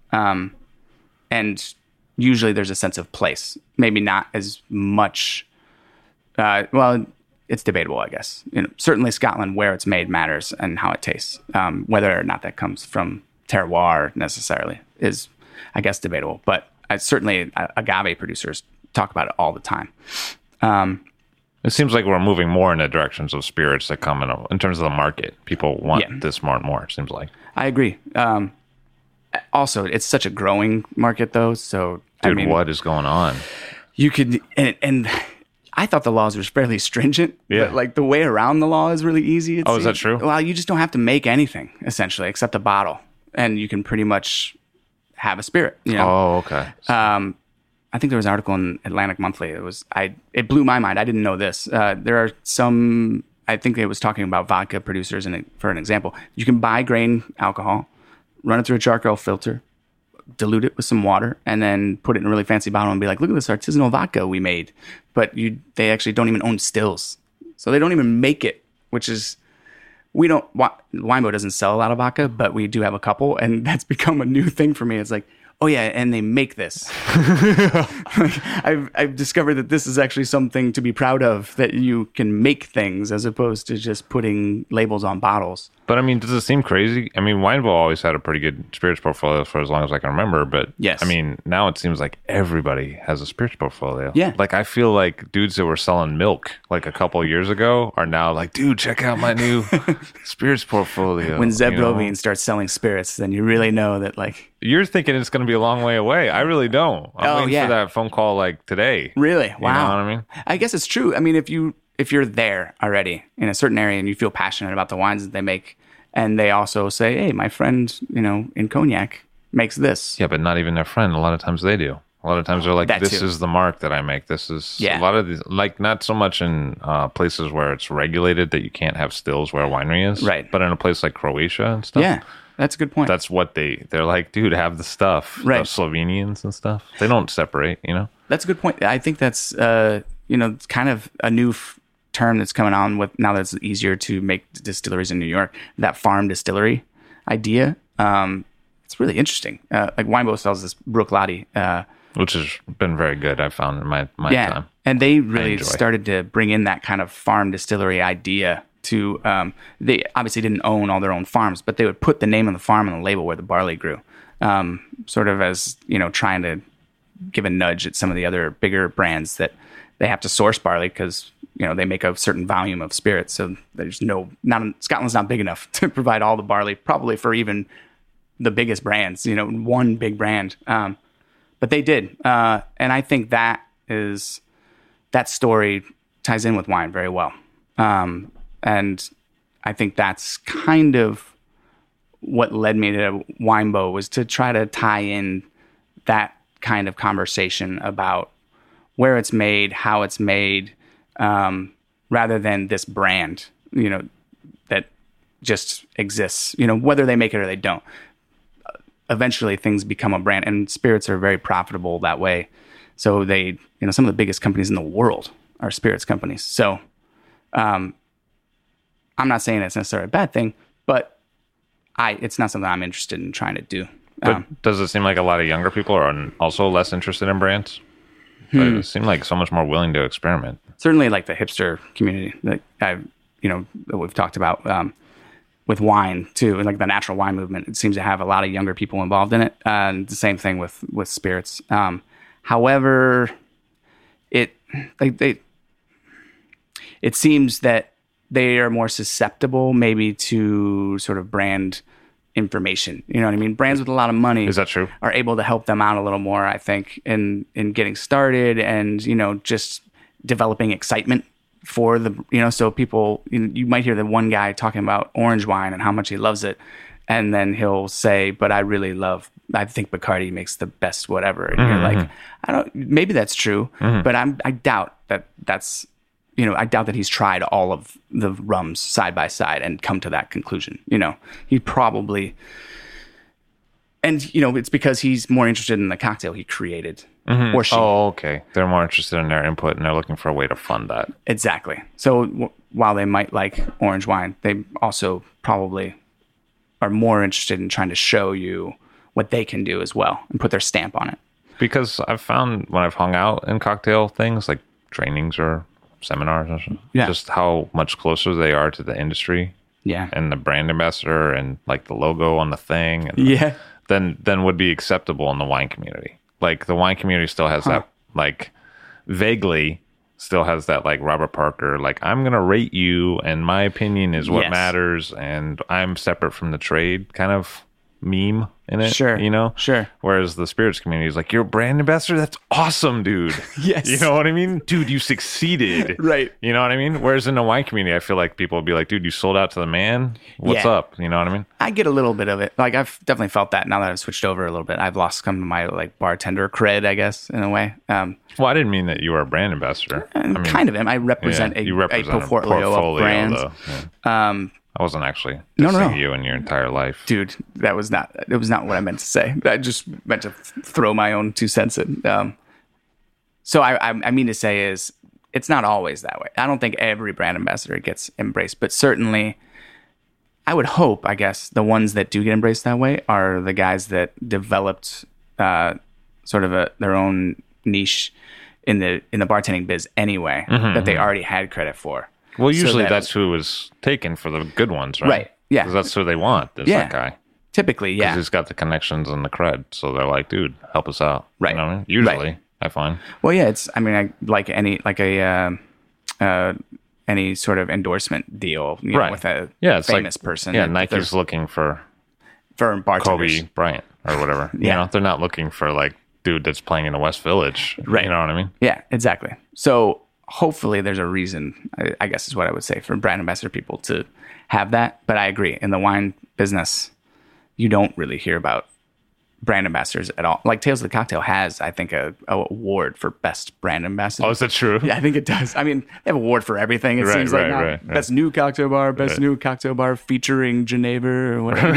and usually there's a sense of place. Maybe not as much. Well, it's debatable, I guess. Certainly Scotland, where it's made, matters, and how it tastes. Whether or not that comes from terroir necessarily is, I guess, debatable. But certainly agave producers talk about it all the time. It seems like we're moving more in the directions of spirits that come in terms of the market. People want this more and more, it seems like. I agree. Also, it's such a growing market, though. So, Dude, I mean, what is going on? you could, and I thought the laws were fairly stringent. Yeah. But like the way around the law is really easy. Oh, is that true? Well, you just don't have to make anything essentially except a bottle, and you can pretty much have a spirit. You know? Oh, okay. I think there was an article in Atlantic Monthly. It blew my mind. I didn't know this. There are some. I think it was talking about vodka producers, and for an example, you can buy grain alcohol, run it through a charcoal filter, dilute it with some water, and then put it in a really fancy bottle and be like, "Look at this artisanal vodka we made." But they actually don't even own stills, so they don't even make it. Which is, we don't. Winebow doesn't sell a lot of vodka, but we do have a couple, and that's become a new thing for me. It's like, oh yeah, and they make this. I've discovered that this is actually something to be proud of, that you can make things as opposed to just putting labels on bottles. But I mean, does it seem crazy? I mean, Winebow always had a pretty good spirits portfolio for as long as I can remember. But yes. I mean, now it seems like everybody has a spirits portfolio. Yeah. Like, I feel like dudes that were selling milk like a couple years ago are now like, dude, check out my new spirits portfolio. When Zeb Rovine starts selling spirits, then you really know that, like, you're thinking it's going to be a long way away. I really don't. I'm waiting for that phone call like today. Really? Wow. You know what I mean? I guess it's true. I mean, if you're there already in a certain area and you feel passionate about the wines that they make, and they also say, hey, my friend, in Cognac makes this. Yeah, but not even their friend. A lot of times they do. A lot of times they're like, this is the mark that I make. This is a lot of these, like, not so much in places where it's regulated that you can't have stills where a winery is. Right. But in a place like Croatia and stuff. Yeah, that's a good point. That's what they're like, dude, have the stuff. Right. The Slovenians and stuff. They don't separate, That's a good point. I think that's, it's kind of a new term that's coming on with now that it's easier to make distilleries in New York. That farm distillery idea, it's really interesting. Like Winebow sells this Bruichladdich, which has been very good, I've found in my time. And they really started to bring in that kind of farm distillery idea to, they obviously didn't own all their own farms, but they would put the name of the farm on the label where the barley grew, sort of as, trying to give a nudge at some of the other bigger brands that they have to source barley because, they make a certain volume of spirits. So there's Scotland's not big enough to provide all the barley, probably for even the biggest brands, one big brand. But they did. And I think that story ties in with wine very well. And I think that's kind of what led me to Winebow, was to try to tie in that kind of conversation about where it's made, how it's made, rather than this brand, that just exists, whether they make it or they don't. Eventually things become a brand, and spirits are very profitable that way. So they, some of the biggest companies in the world are spirits companies. So, I'm not saying it's necessarily a bad thing, but it's not something I'm interested in trying to do. But does it seem like a lot of younger people are also less interested in brands? It seems like so much more willing to experiment. Certainly, like the hipster community that that we've talked about with wine too, and like the natural wine movement, it seems to have a lot of younger people involved in it. And the same thing with spirits. However, it seems that they are more susceptible maybe to sort of brand information. You know what I mean? Brands with a lot of money, is that true, are able to help them out a little more, I think, in getting started and, just developing excitement for the, so people, you might hear the one guy talking about orange wine and how much he loves it. And then he'll say, but I think Bacardi makes the best whatever. And you're like, maybe that's true, but I doubt that's, I doubt that he's tried all of the rums side by side and come to that conclusion. He probably, and it's because he's more interested in the cocktail he created, or she. Oh, okay. They're more interested in their input, and they're looking for a way to fund that. Exactly. So while they might like orange wine, they also probably are more interested in trying to show you what they can do as well and put their stamp on it. Because I've found when I've hung out in cocktail things like trainings or seminars or something, just how much closer they are to the industry, and the brand ambassador and like the logo on the thing, and than would be acceptable in the wine community. Like the wine community still has that, like, vaguely still has that like Robert Parker, like I'm gonna rate you and my opinion is what Yes. matters and I'm separate from the trade kind of meme in it. Sure. You know? Sure. Whereas the spirits community is like, you're a brand ambassador? That's awesome, dude. Yes. You know what I mean? Dude, you succeeded. Right. You know what I mean? Whereas in the wine community, I feel like people will be like, dude, you sold out to the man. What's Yeah. up? You know what I mean? I get a little bit of it. Like I've definitely felt that now that I've switched over a little bit. I've lost some of my like bartender cred, I guess, in a way. Well, I didn't mean that you were a brand ambassador. I mean, Kind of am. I represent you a represent portfolio of brands. though. Yeah. I wasn't actually No, dissing no. you in your entire life. Dude, it was not what I meant to say. I just meant to throw my own 2 cents in. So I mean to say is it's not always that way. I don't think every brand ambassador gets embraced, but certainly I would hope, I guess, the ones that do get embraced that way are the guys that developed sort of their own niche in the bartending biz anyway, that they already had credit for. Well, So usually that- that's who was taken for the good ones, right? Right, yeah. Because that's who they want, is Yeah. that guy. Typically, Because yeah. he's got the connections and the cred. So they're like, dude, help us out. Right. You know what I mean? Usually, Right. I find. Well, yeah, any sort of endorsement deal, you know, Right. with a It's famous like, person. Yeah, that Nike's they're looking for for bartenders. Kobe Bryant or whatever. You Yeah. know, they're not looking for like dude that's playing in the West Village. Right. You know what I mean? Yeah, exactly. So hopefully there's a reason, I guess is what I would say, for brand ambassador people to have that. But I agree, in the wine business, you don't really hear about brand ambassadors at all. Like Tales of the Cocktail has, I think, a award for best brand ambassador. Oh, is that true? Yeah, I think it does. I mean, they have an award for everything. It Right, seems like right, now. right. Best new cocktail bar, best new cocktail bar featuring Geneva or whatever.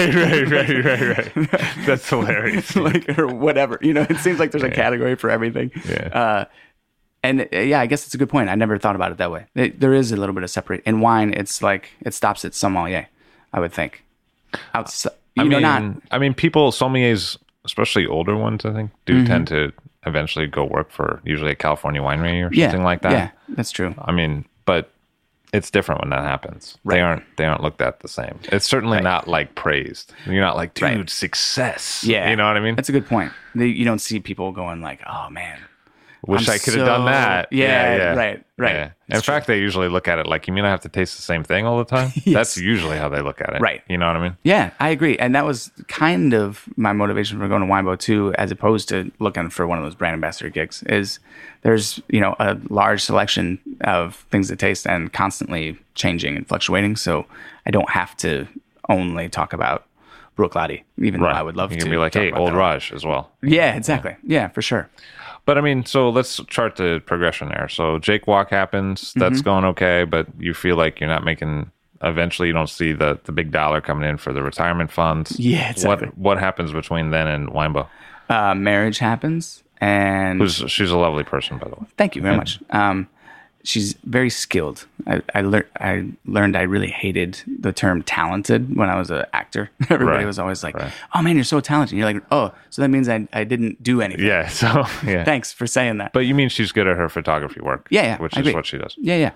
right. That's hilarious. Like, or whatever. You know, it seems like there's a category for everything. Yeah. And yeah, I guess it's a good point. I never thought about it that way. There is a little bit of separate. In wine, it's like it stops at sommelier, I would think. Outside, I mean, people, sommeliers, especially older ones, I think, do tend to eventually go work for usually a California winery or something like that. Yeah, that's true. I mean, but it's different when that happens. Right. They aren't looked at the same. It's certainly not like praised. You're not like, dude, Right. success. Yeah, You know what I mean? That's a good point. You don't see people going like, "Oh man, Wish I'm I could have done so-" that. Yeah, right. Yeah. In It's fact, they usually look at it like, you mean I have to taste the same thing all the time? Yes. That's usually how they look at it. Right. You know what I mean? Yeah, I agree. And that was kind of my motivation for going to Winebow too, as opposed to looking for one of those brand ambassador gigs, is there's, a large selection of things to taste and constantly changing and fluctuating. So I don't have to only talk about Bruichladdich, even though I would love You to. can be like, talk hey, about Old that one. Raj as well. Yeah, exactly. Yeah, for sure. But I mean, so let's chart the progression there. So Jake Walk happens. That's Mm-hmm. going okay, but you feel like you're not making. Eventually, you don't see the big dollar coming in for the retirement funds. Yeah, exactly. What happens between then and Winebow? Marriage happens, and She's a lovely person, by the way. thank you very much. She's very skilled. I learned I really hated the term talented when I was an actor. Everybody Right, was always like, right. "Oh man, you're so talented." And you're like, "Oh, so that means I didn't do anything." Yeah. So yeah. Thanks for saying that. But you mean she's good at her photography work? Yeah, Which I is agree. what she does. Yeah.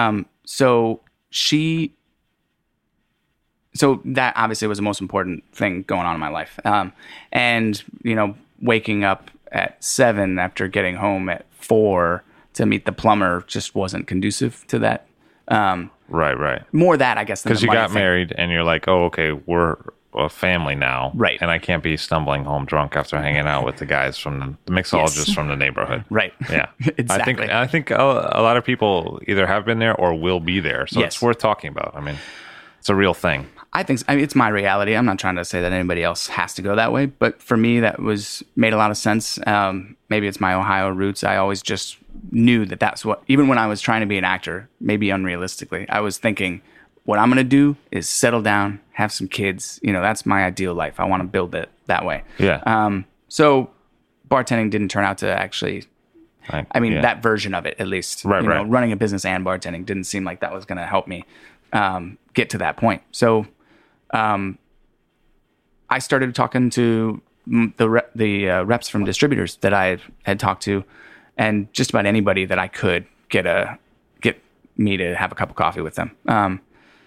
So that obviously was the most important thing going on in my life. And waking up at 7 after getting home at 4 to meet the plumber just wasn't conducive to that. Right. More that, I guess, than Because the you money got thing. married and you're like, oh, okay, we're a family now. Right. And I can't be stumbling home drunk after hanging out with the guys from the mixologists Yes. from the neighborhood. Right. Yeah. Exactly. I think a lot of people either have been there or will be there. So Yes. it's worth talking about. I mean, it's a real thing. I think it's my reality. I'm not trying to say that anybody else has to go that way, but for me, that made a lot of sense. Maybe it's my Ohio roots. I always just knew that that's what, even when I was trying to be an actor, maybe unrealistically, I was thinking, what I'm going to do is settle down, have some kids. That's my ideal life. I want to build it that way. Yeah. So bartending didn't turn out to actually, Yeah. that version of it, at least. Right. Running a business and bartending didn't seem like that was going to help me get to that point. So I started talking to the reps from distributors that I had talked to, and just about anybody that I could get me to have a cup of coffee with them.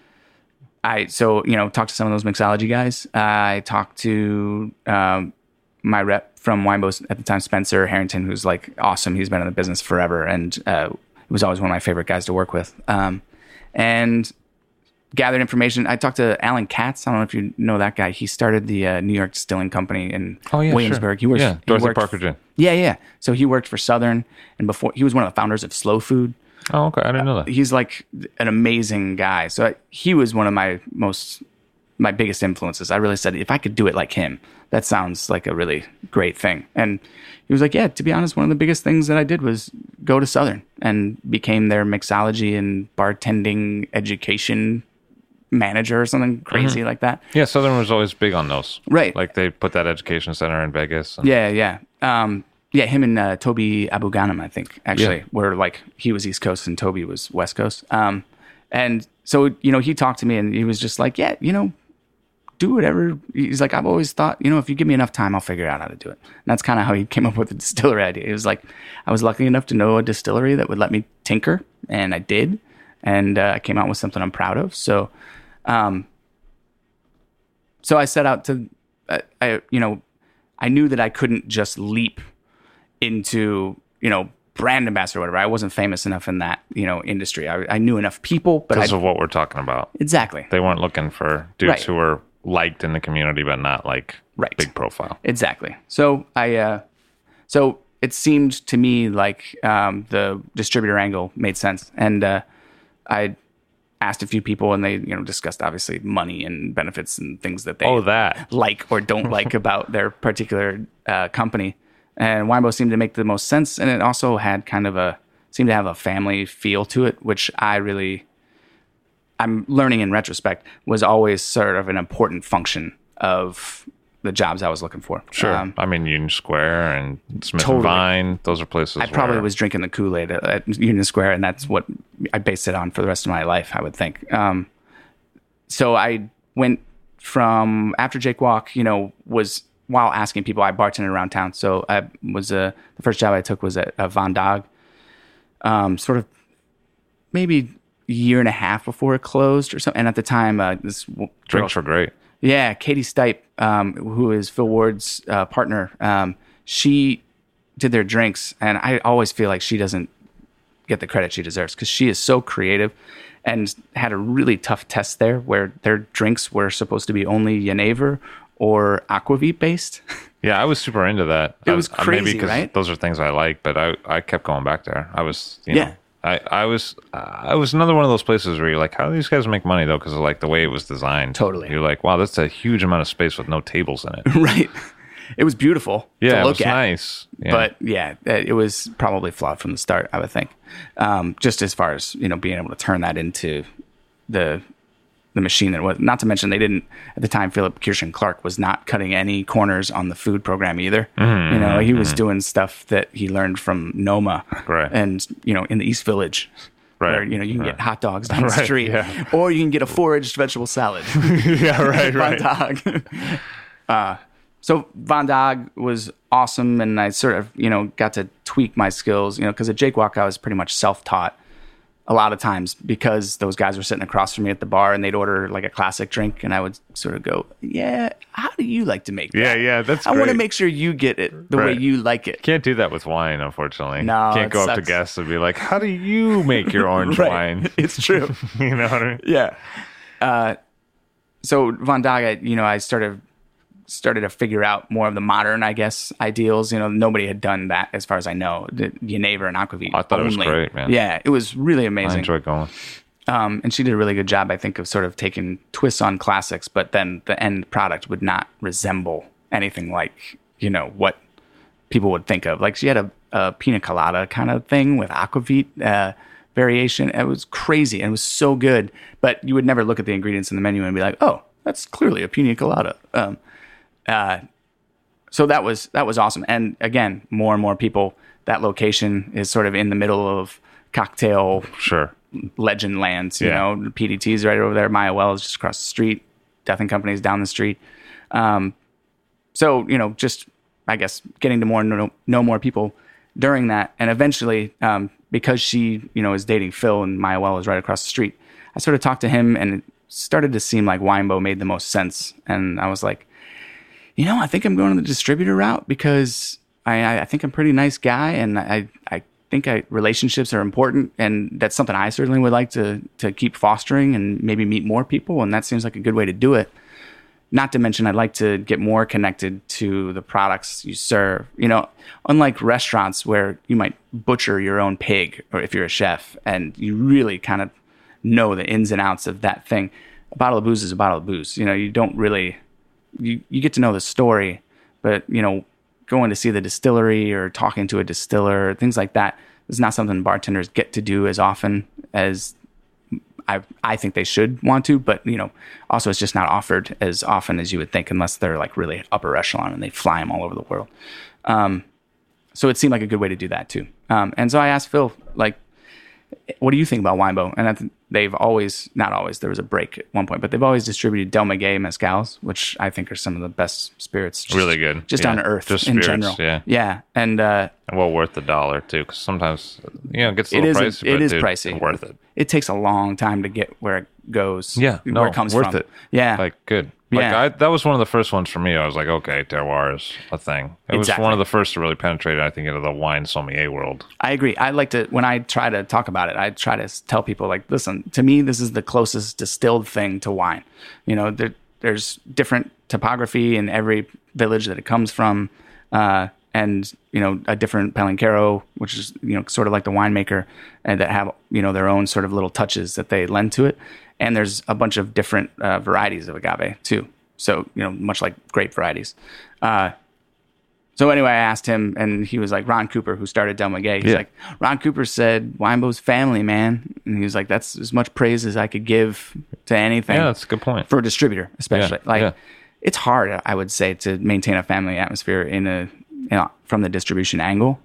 Talked to some of those mixology guys. I talked to my rep from Winebow at the time, Spencer Harrington, who's like awesome. He's been in the business forever, and was always one of my favorite guys to work with. And gathered information. I talked to Alan Katz. I don't know if you know that guy. He started the New York Distilling Company in Williamsburg. Sure. Dorsey Parker Gin. Yeah. So he worked for Southern, and before he was one of the founders of Slow Food. Oh, okay. I didn't know that. He's like an amazing guy. So he was one of my biggest influences. I really said, if I could do it like him, that sounds like a really great thing. And he was like, yeah, to be honest, one of the biggest things that I did was go to Southern and became their mixology and bartending education manager or something crazy like that. Yeah, Southern was always big on those. Right. Like they put that education center in Vegas. Yeah. Him and Toby Abou-Ganim, I think, actually, were like, he was East Coast and Toby was West Coast. And so, he talked to me and he was just like, yeah, do whatever. He's like, I've always thought, if you give me enough time, I'll figure out how to do it. And that's kind of how he came up with the distillery idea. He was like, I was lucky enough to know a distillery that would let me tinker, and I did. And I came out with something I'm proud of. So I set out to, I knew that I couldn't just leap into, brand ambassador or whatever. I wasn't famous enough in that, industry. I knew enough people, but because of what we're talking about. Exactly. They weren't looking for dudes who were liked in the community, but not like big profile. Exactly. So so it seemed to me like the distributor angle made sense. And I asked a few people, and they, discussed obviously money and benefits and things that they like or don't like about their particular company. And Winebow seemed to make the most sense, and it also had seemed to have a family feel to it, which I'm learning in retrospect was always sort of an important function of the jobs I was looking for. Sure. Union Square and Smith and Vine, those are places I probably was drinking the Kool-Aid at Union Square, and that's what I based it on for the rest of my life, I would think. So I went from, after Jake Walk, while asking people, I bartended around town. So I was, the first job I took was at Von Dog, sort of maybe a year and a half before it closed or something. And at the time, this drinks were great. Yeah, Katie Stipe, who is Phil Ward's partner, she did their drinks, and I always feel like she doesn't get the credit she deserves because she is so creative and had a really tough test there where their drinks were supposed to be only Genever or Aquavit based. Yeah, I was super into that. It was crazy, maybe right? Those are things I like, but I kept going back there. I was, I was another one of those places where you're like, how do these guys make money though? Because of like the way it was designed. Totally. You're like, wow, that's a huge amount of space with no tables in it. Right. It was beautiful to look at. Yeah, it was nice. Yeah. But yeah, it was probably flawed from the start, I would think. Just as far as, being able to turn that into the machine that was, not to mention they didn't, at the time, Philip Kirschen Clark was not cutting any corners on the food program either. Mm-hmm, he was doing stuff that he learned from Noma. Right. And, in the East Village. Right. Where, you can get hot dogs down the street. Yeah. Or you can get a foraged vegetable salad. Yeah, right. Von Dog. So Von Dog was awesome, and I sort of, got to tweak my skills, because at Jake Walk, I was pretty much self-taught a lot of times because those guys were sitting across from me at the bar and they'd order like a classic drink, and I would sort of go, yeah, how do you like to make that? Yeah, that's I great. want to make sure you get it the way you like it. Can't do that with wine, unfortunately. No, can't go up to guests and be like, how do you make your orange wine? It's true. You know what I mean? Yeah. So Von Dog, I started to figure out more of the modern, I guess, ideals. Nobody had done that as far as I know. Genever and Aquavit. I thought it was great, man. Yeah, it was really amazing. I enjoyed going. And she did a really good job, I think, of sort of taking twists on classics, but then the end product would not resemble anything like, what people would think of. Like she had a pina colada kind of thing with Aquavit variation. It was crazy and it was so good, but you would never look at the ingredients in the menu and be like, oh, that's clearly a pina colada. So that was awesome. And again, more and more people, that location is sort of in the middle of cocktail legend lands, PDT's right over there. Maya Well is just across the street. Death and Company is down the street. So, just, I guess, getting to know more people during that. And eventually, because she, is dating Phil and Maya Well is right across the street, I sort of talked to him and it started to seem like Winebow made the most sense. And I was like, I think I'm going the distributor route because I think I'm a pretty nice guy, and I think relationships are important, and that's something I certainly would like to keep fostering and maybe meet more people, and that seems like a good way to do it. Not to mention, I'd like to get more connected to the products you serve. Unlike restaurants where you might butcher your own pig, or if you're a chef, and you really kind of know the ins and outs of that thing. A bottle of booze is a bottle of booze. You don't really, you get to know the story, but, going to see the distillery or talking to a distiller, things like that, is not something bartenders get to do as often as I think they should want to, but also it's just not offered as often as you would think, unless they're like really upper echelon and they fly them all over the world. So it seemed like a good way to do that too. And so I asked Phil, like, what do you think about Winebow? And they've always, not always, there was a break at one point, but they've always distributed Del Maguey mezcals, which I think are some of the best spirits. Really good. Just on earth just in spirits, general. Yeah. And well worth the $1 too, because sometimes, it gets a little pricey. It is dude, pricey. It's worth it. It takes a long time to get where it goes. Yeah. Where it comes worth from. it. Yeah. Like, good. Like, Yeah. that was one of the first ones for me. I was like, okay, terroir is a thing. It was Exactly. one of the first to really penetrate, I think, into the wine sommelier world. I agree. I like to, when I try to talk about it, I try to tell people, like, listen, to me, this is the closest distilled thing to wine. There's different topography in every village that it comes from, and a different palancaro, which is sort of like the winemaker, and that have their own sort of little touches that they lend to it. And there's a bunch of different varieties of agave too. So much like grape varieties. So anyway, I asked him, and he was like, Ron Cooper, who started Del Maguey. He's like, Ron Cooper said, Winebow's family, man. And he was like, that's as much praise as I could give to anything. Yeah, that's a good point. For a distributor, especially. Yeah. It's hard, I would say, to maintain a family atmosphere from the distribution angle.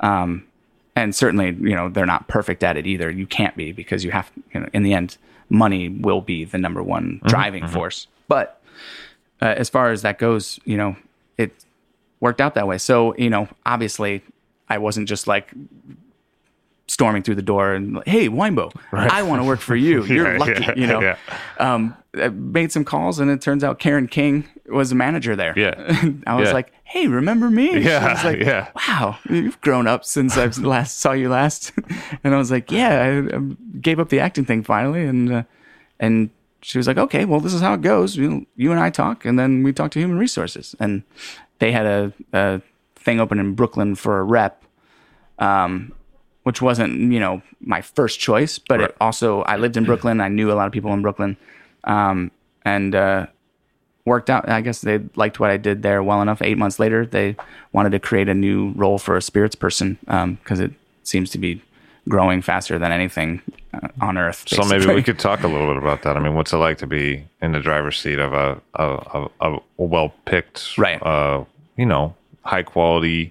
And certainly, they're not perfect at it either. You can't be, because you have, in the end, money will be the number one driving force. But as far as that goes, it worked out that way. So, obviously, I wasn't just like storming through the door and like, hey, Winebow, I want to work for you. You're lucky, I made some calls, and it turns out Karen King was a manager there. Yeah. I was like, hey, remember me? Yeah, She was like, wow, you've grown up since I saw you last. And I was like, yeah, I gave up the acting thing finally. And she was like, okay, well, this is how it goes. You and I talk, and then we talk to human resources. And they had a thing open in Brooklyn for a rep, which wasn't, my first choice, but it also, I lived in Brooklyn. I knew a lot of people in Brooklyn, and worked out. I guess they liked what I did there well enough. 8 months later, they wanted to create a new role for a spirits person, because it seems to be growing faster than anything on earth. Basically. So maybe we could talk a little bit about that. I mean, what's it like to be in the driver's seat of a well-picked, right. High quality,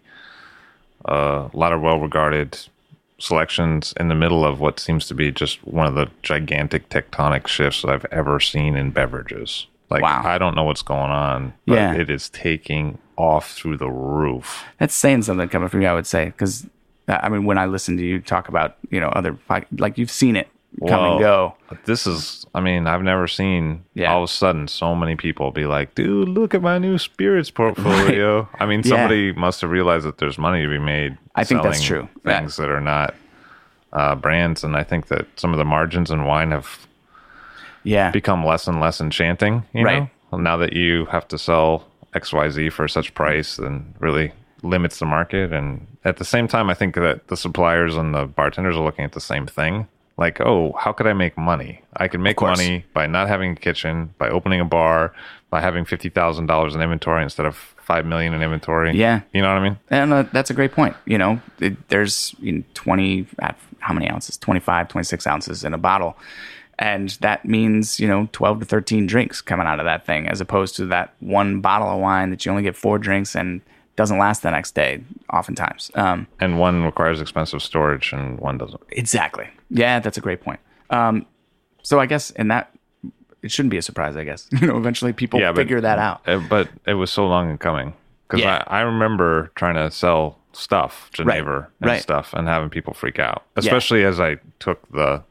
a lot of well-regarded selections in the middle of what seems to be just one of the gigantic tectonic shifts that I've ever seen in beverages. Like, wow. I don't know what's going on, but it is taking off through the roof. That's saying something coming from you, I would say, because when I listen to you talk about, other, like, you've seen it come and go. This is, I've never seen all of a sudden so many people be like, dude, look at my new spirits portfolio. Right. Somebody must have realized that there's money to be made. I think that's true. Things that are not brands. And I think that some of the margins in wine have become less and less enchanting, you know? Well, now that you have to sell XYZ for such price, then really limits the market. And at the same time, I think that the suppliers and the bartenders are looking at the same thing. Like, oh, how could I make money? I can make money by not having a kitchen, by opening a bar, by having $50,000 in inventory instead of $5 million in inventory. Yeah. You know what I mean? And that's a great point. There's 20, how many ounces? 25, 26 ounces in a bottle. And that means, 12 to 13 drinks coming out of that thing, as opposed to that one bottle of wine that you only get 4 drinks and doesn't last the next day, oftentimes. And one requires expensive storage and one doesn't. Exactly. Yeah, that's a great point. So I guess in that, it shouldn't be a surprise, I guess. Eventually people figure that out. But it was so long in coming. Because I remember trying to sell stuff, Genever and stuff, and having people freak out. Especially as I took the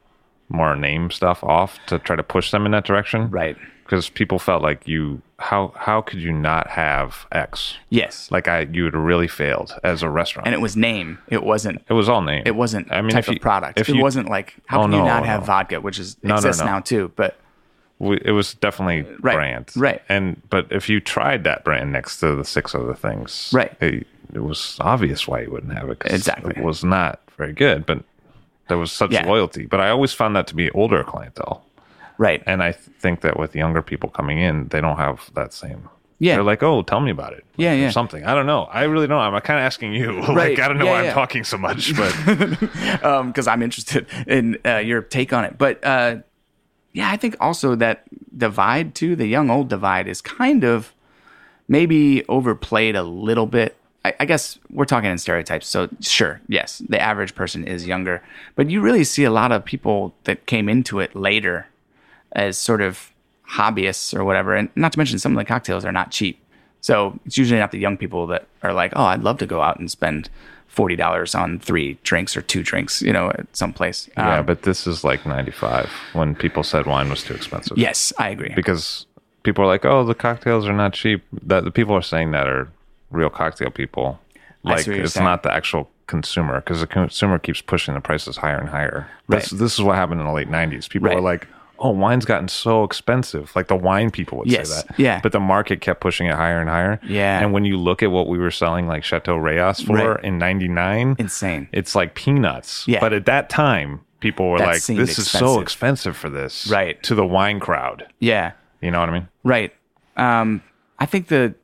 more name stuff off to try to push them in that direction. Right. Because people felt like how could you not have X? Yes. Like you would have really failed as a restaurant. And it was name. It wasn't. It was all name. It wasn't I mean, type of product. It wasn't like, how can you not have vodka, which exists now too. But it was definitely right, brand. Right. But if you tried that brand next to the 6 other things, right, it was obvious why you wouldn't have it. 'Cause exactly. It was not very good, but there was such loyalty. But I always found that to be older clientele. Right. And I think that with younger people coming in, they don't have that same. Yeah. They're like, oh, tell me about it. Yeah. Or something. I don't know. I really don't. I'm kind of asking you. Right. Like, I don't know why I'm talking so much, but. Because I'm interested in your take on it. But I think also that divide too, the young-old divide is kind of maybe overplayed a little bit. I guess we're talking in stereotypes. So sure, yes, the average person is younger. But you really see a lot of people that came into it later as sort of hobbyists or whatever. And not to mention some of the cocktails are not cheap. So it's usually not the young people that are like, oh, I'd love to go out and spend $40 on 3 drinks or 2 drinks, at some place. Yeah, but this is like 95 when people said wine was too expensive. Yes, I agree. Because people are like, oh, the cocktails are not cheap. That the people are saying that are real cocktail people. Like, it's not the actual consumer, because the consumer keeps pushing the prices higher and higher. Right. This is what happened in the late 90s. People were like, oh, wine's gotten so expensive. Like the wine people would say that. Yeah. But the market kept pushing it higher and higher. Yeah. And when you look at what we were selling like Chateau Reyes for in 99, insane. It's like peanuts. Yeah. But at that time, people were like, this is so expensive for this. Right. To the wine crowd. Yeah. You know what I mean? Right. I think the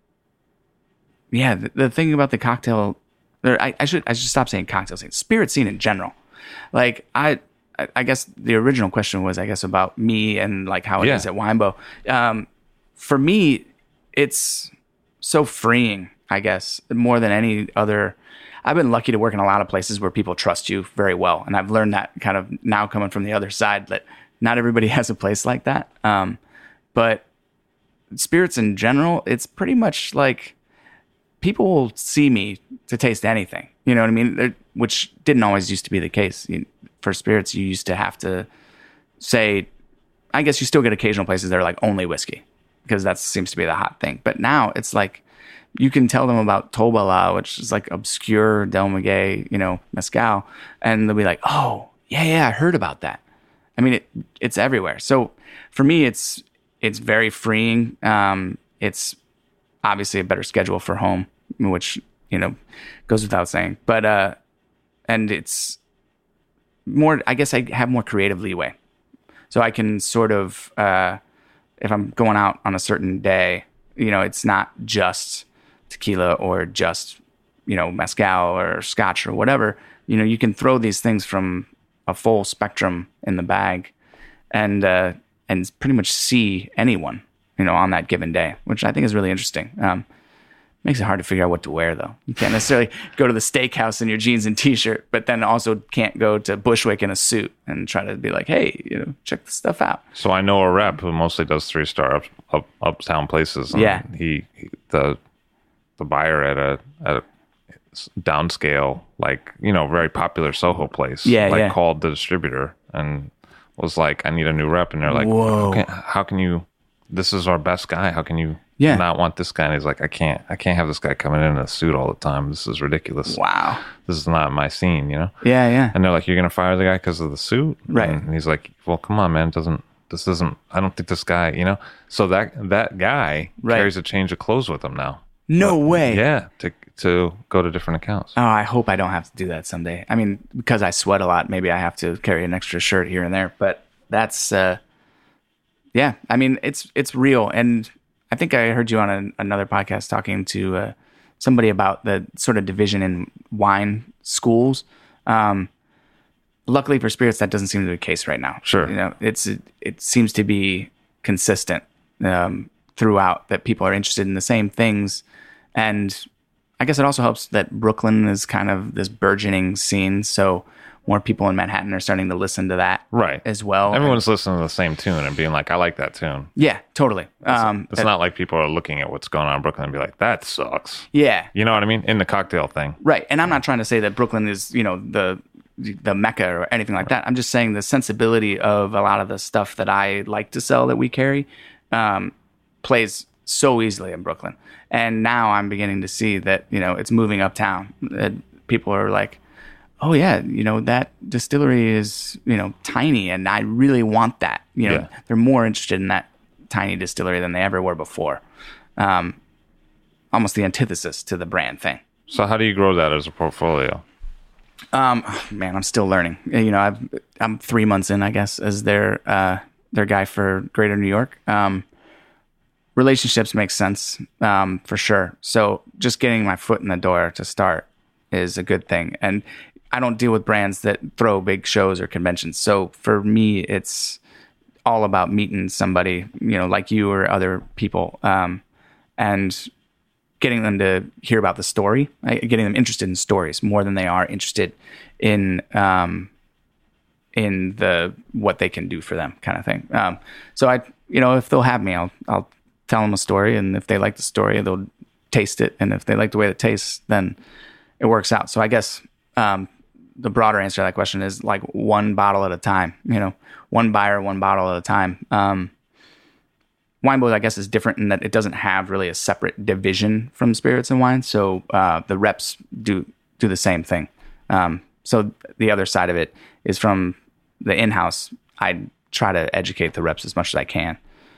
thing about the cocktail, or I should stop saying cocktail, saying spirit scene in general. Like I guess the original question was, I guess, about me and like how it is at Winebow. For me, it's so freeing, I guess, more than any other. I've been lucky to work in a lot of places where people trust you very well. And I've learned that kind of now coming from the other side, that not everybody has a place like that. But spirits in general, it's pretty much like people will see me to taste anything. You know what I mean? Which didn't always used to be the case. For spirits, you used to have to say, I guess you still get occasional places that are like only whiskey, because that seems to be the hot thing. But now it's like you can tell them about Tobala, which is like obscure Del Maguey, mezcal, and they'll be like, oh, yeah, I heard about that. I mean, it's everywhere. So for me, it's very freeing. It's obviously a better schedule for home, which, goes without saying. But, and it's more, I guess I have more creative leeway. So I can sort of, if I'm going out on a certain day, it's not just tequila or just, mezcal or scotch or whatever. You can throw these things from a full spectrum in the bag and pretty much see anyone, on that given day, which I think is really interesting. Makes it hard to figure out what to wear, though. You can't necessarily go to the steakhouse in your jeans and t-shirt, but then also can't go to Bushwick in a suit and try to be like, hey, check this stuff out. So I know a rep who mostly does 3-star uptown places. And he the buyer at a downscale, like, very popular Soho place, called the distributor and was like, I need a new rep. And they're like, whoa, how can you, this is our best guy. How can you not want this guy? And he's like, I can't have this guy coming in a suit all the time. This is ridiculous. Wow. This is not my scene, Yeah. And they're like, you're going to fire the guy because of the suit? Right. And he's like, well, come on, man. This isn't, I don't think this guy, So that guy carries a change of clothes with him now. No way. Yeah. To go to different accounts. Oh, I hope I don't have to do that someday. I mean, because I sweat a lot, maybe I have to carry an extra shirt here and there, but that's, yeah, I mean, it's real. And I think I heard you on another podcast talking to somebody about the sort of division in wine schools. Luckily for spirits, that doesn't seem to be the case right now. Sure. It seems to be consistent throughout, that people are interested in the same things. And I guess it also helps that Brooklyn is kind of this burgeoning scene. So more people in Manhattan are starting to listen to that as well. Everyone's listening to the same tune and being like, I like that tune. Yeah, totally. It's not like people are looking at what's going on in Brooklyn and be like, that sucks. Yeah. You know what I mean? In the cocktail thing. Right. And I'm not trying to say that Brooklyn is, the the Mecca or anything like that. I'm just saying the sensibility of a lot of the stuff that I like to sell that we carry plays so easily in Brooklyn. And now I'm beginning to see that, it's moving uptown. People are like, oh yeah, that distillery is, tiny, and I really want that. They're more interested in that tiny distillery than they ever were before. Almost the antithesis to the brand thing. So how do you grow that as a portfolio? Man, I'm still learning. I'm 3 months in, I guess, as their guy for Greater New York. Relationships make sense, for sure. So just getting my foot in the door to start is a good thing. And I don't deal with brands that throw big shows or conventions. So for me, it's all about meeting somebody, like you or other people, and getting them to hear about the story, getting them interested in stories more than they are interested in the what they can do for them kind of thing. So if they'll have me, I'll tell them a story, and if they like the story, they'll taste it, and if they like the way it tastes, then it works out. So I guess the broader answer to that question is like one bottle at a time. One buyer, one bottle at a time. Winebow, I guess, is different in that it doesn't have really a separate division from spirits and wine. So the reps do the same thing. So the other side of it is from the in-house. I try to educate the reps as much as I can.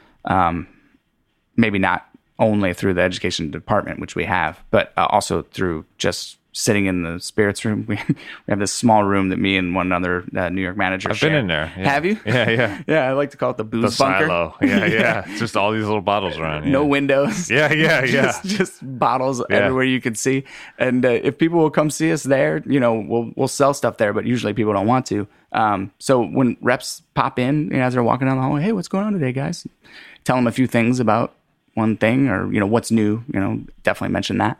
Maybe not only through the education department, which we have, but also through just sitting in the spirits room. We have this small room that me and one other New York manager I've share. been in there. Yeah. Have you? Yeah. Yeah, I like to call it the booze The bunker. silo. Yeah. It's just all these little bottles around. Yeah. No windows. Yeah. Just bottles everywhere you can see. And if people will come see us there, we'll sell stuff there, but usually people don't want to. So when reps pop in, as they're walking down the hallway, hey, what's going on today, guys? Tell them a few things about one thing, or, what's new, definitely mention that.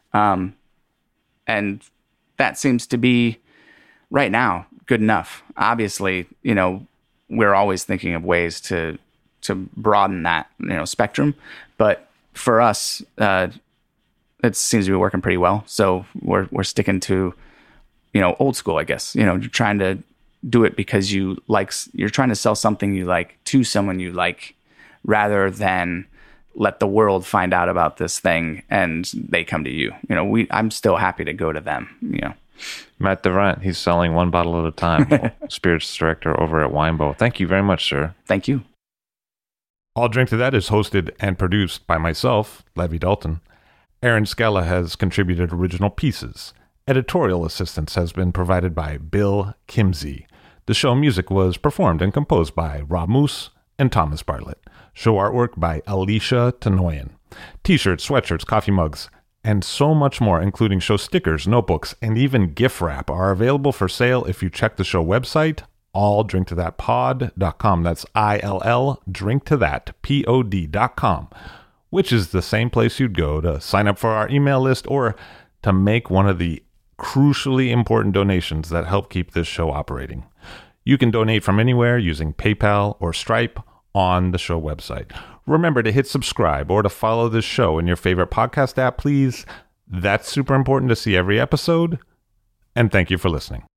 And that seems to be right now good enough. Obviously, we're always thinking of ways to broaden that, spectrum. But for us, it seems to be working pretty well. So we're sticking to, old school, I guess. You're trying to do it because you're trying to sell something you like to someone you like, rather than let the world find out about this thing and they come to you. I'm still happy to go to them. Matt Durant, he's selling one bottle at a time. Spirits director over at Winebow. Thank you very much, sir. Thank you. I'll Drink to That is hosted and produced by myself, Levi Dalton. Aaron Scala has contributed original pieces. Editorial assistance has been provided by Bill Kimsey. The show music was performed and composed by Rob Moose and Thomas Bartlett. Show artwork by Alicia Tenoyan. T-shirts, sweatshirts, coffee mugs, and so much more, including show stickers, notebooks, and even gift wrap, are available for sale if you check the show website, alldrinktothatpod.com. That's ILL, drinktothatpod.com, which is the same place you'd go to sign up for our email list or to make one of the crucially important donations that help keep this show operating. You can donate from anywhere using PayPal or Stripe on the show website. Remember to hit subscribe or to follow this show in your favorite podcast app, please. That's super important to see every episode. And thank you for listening.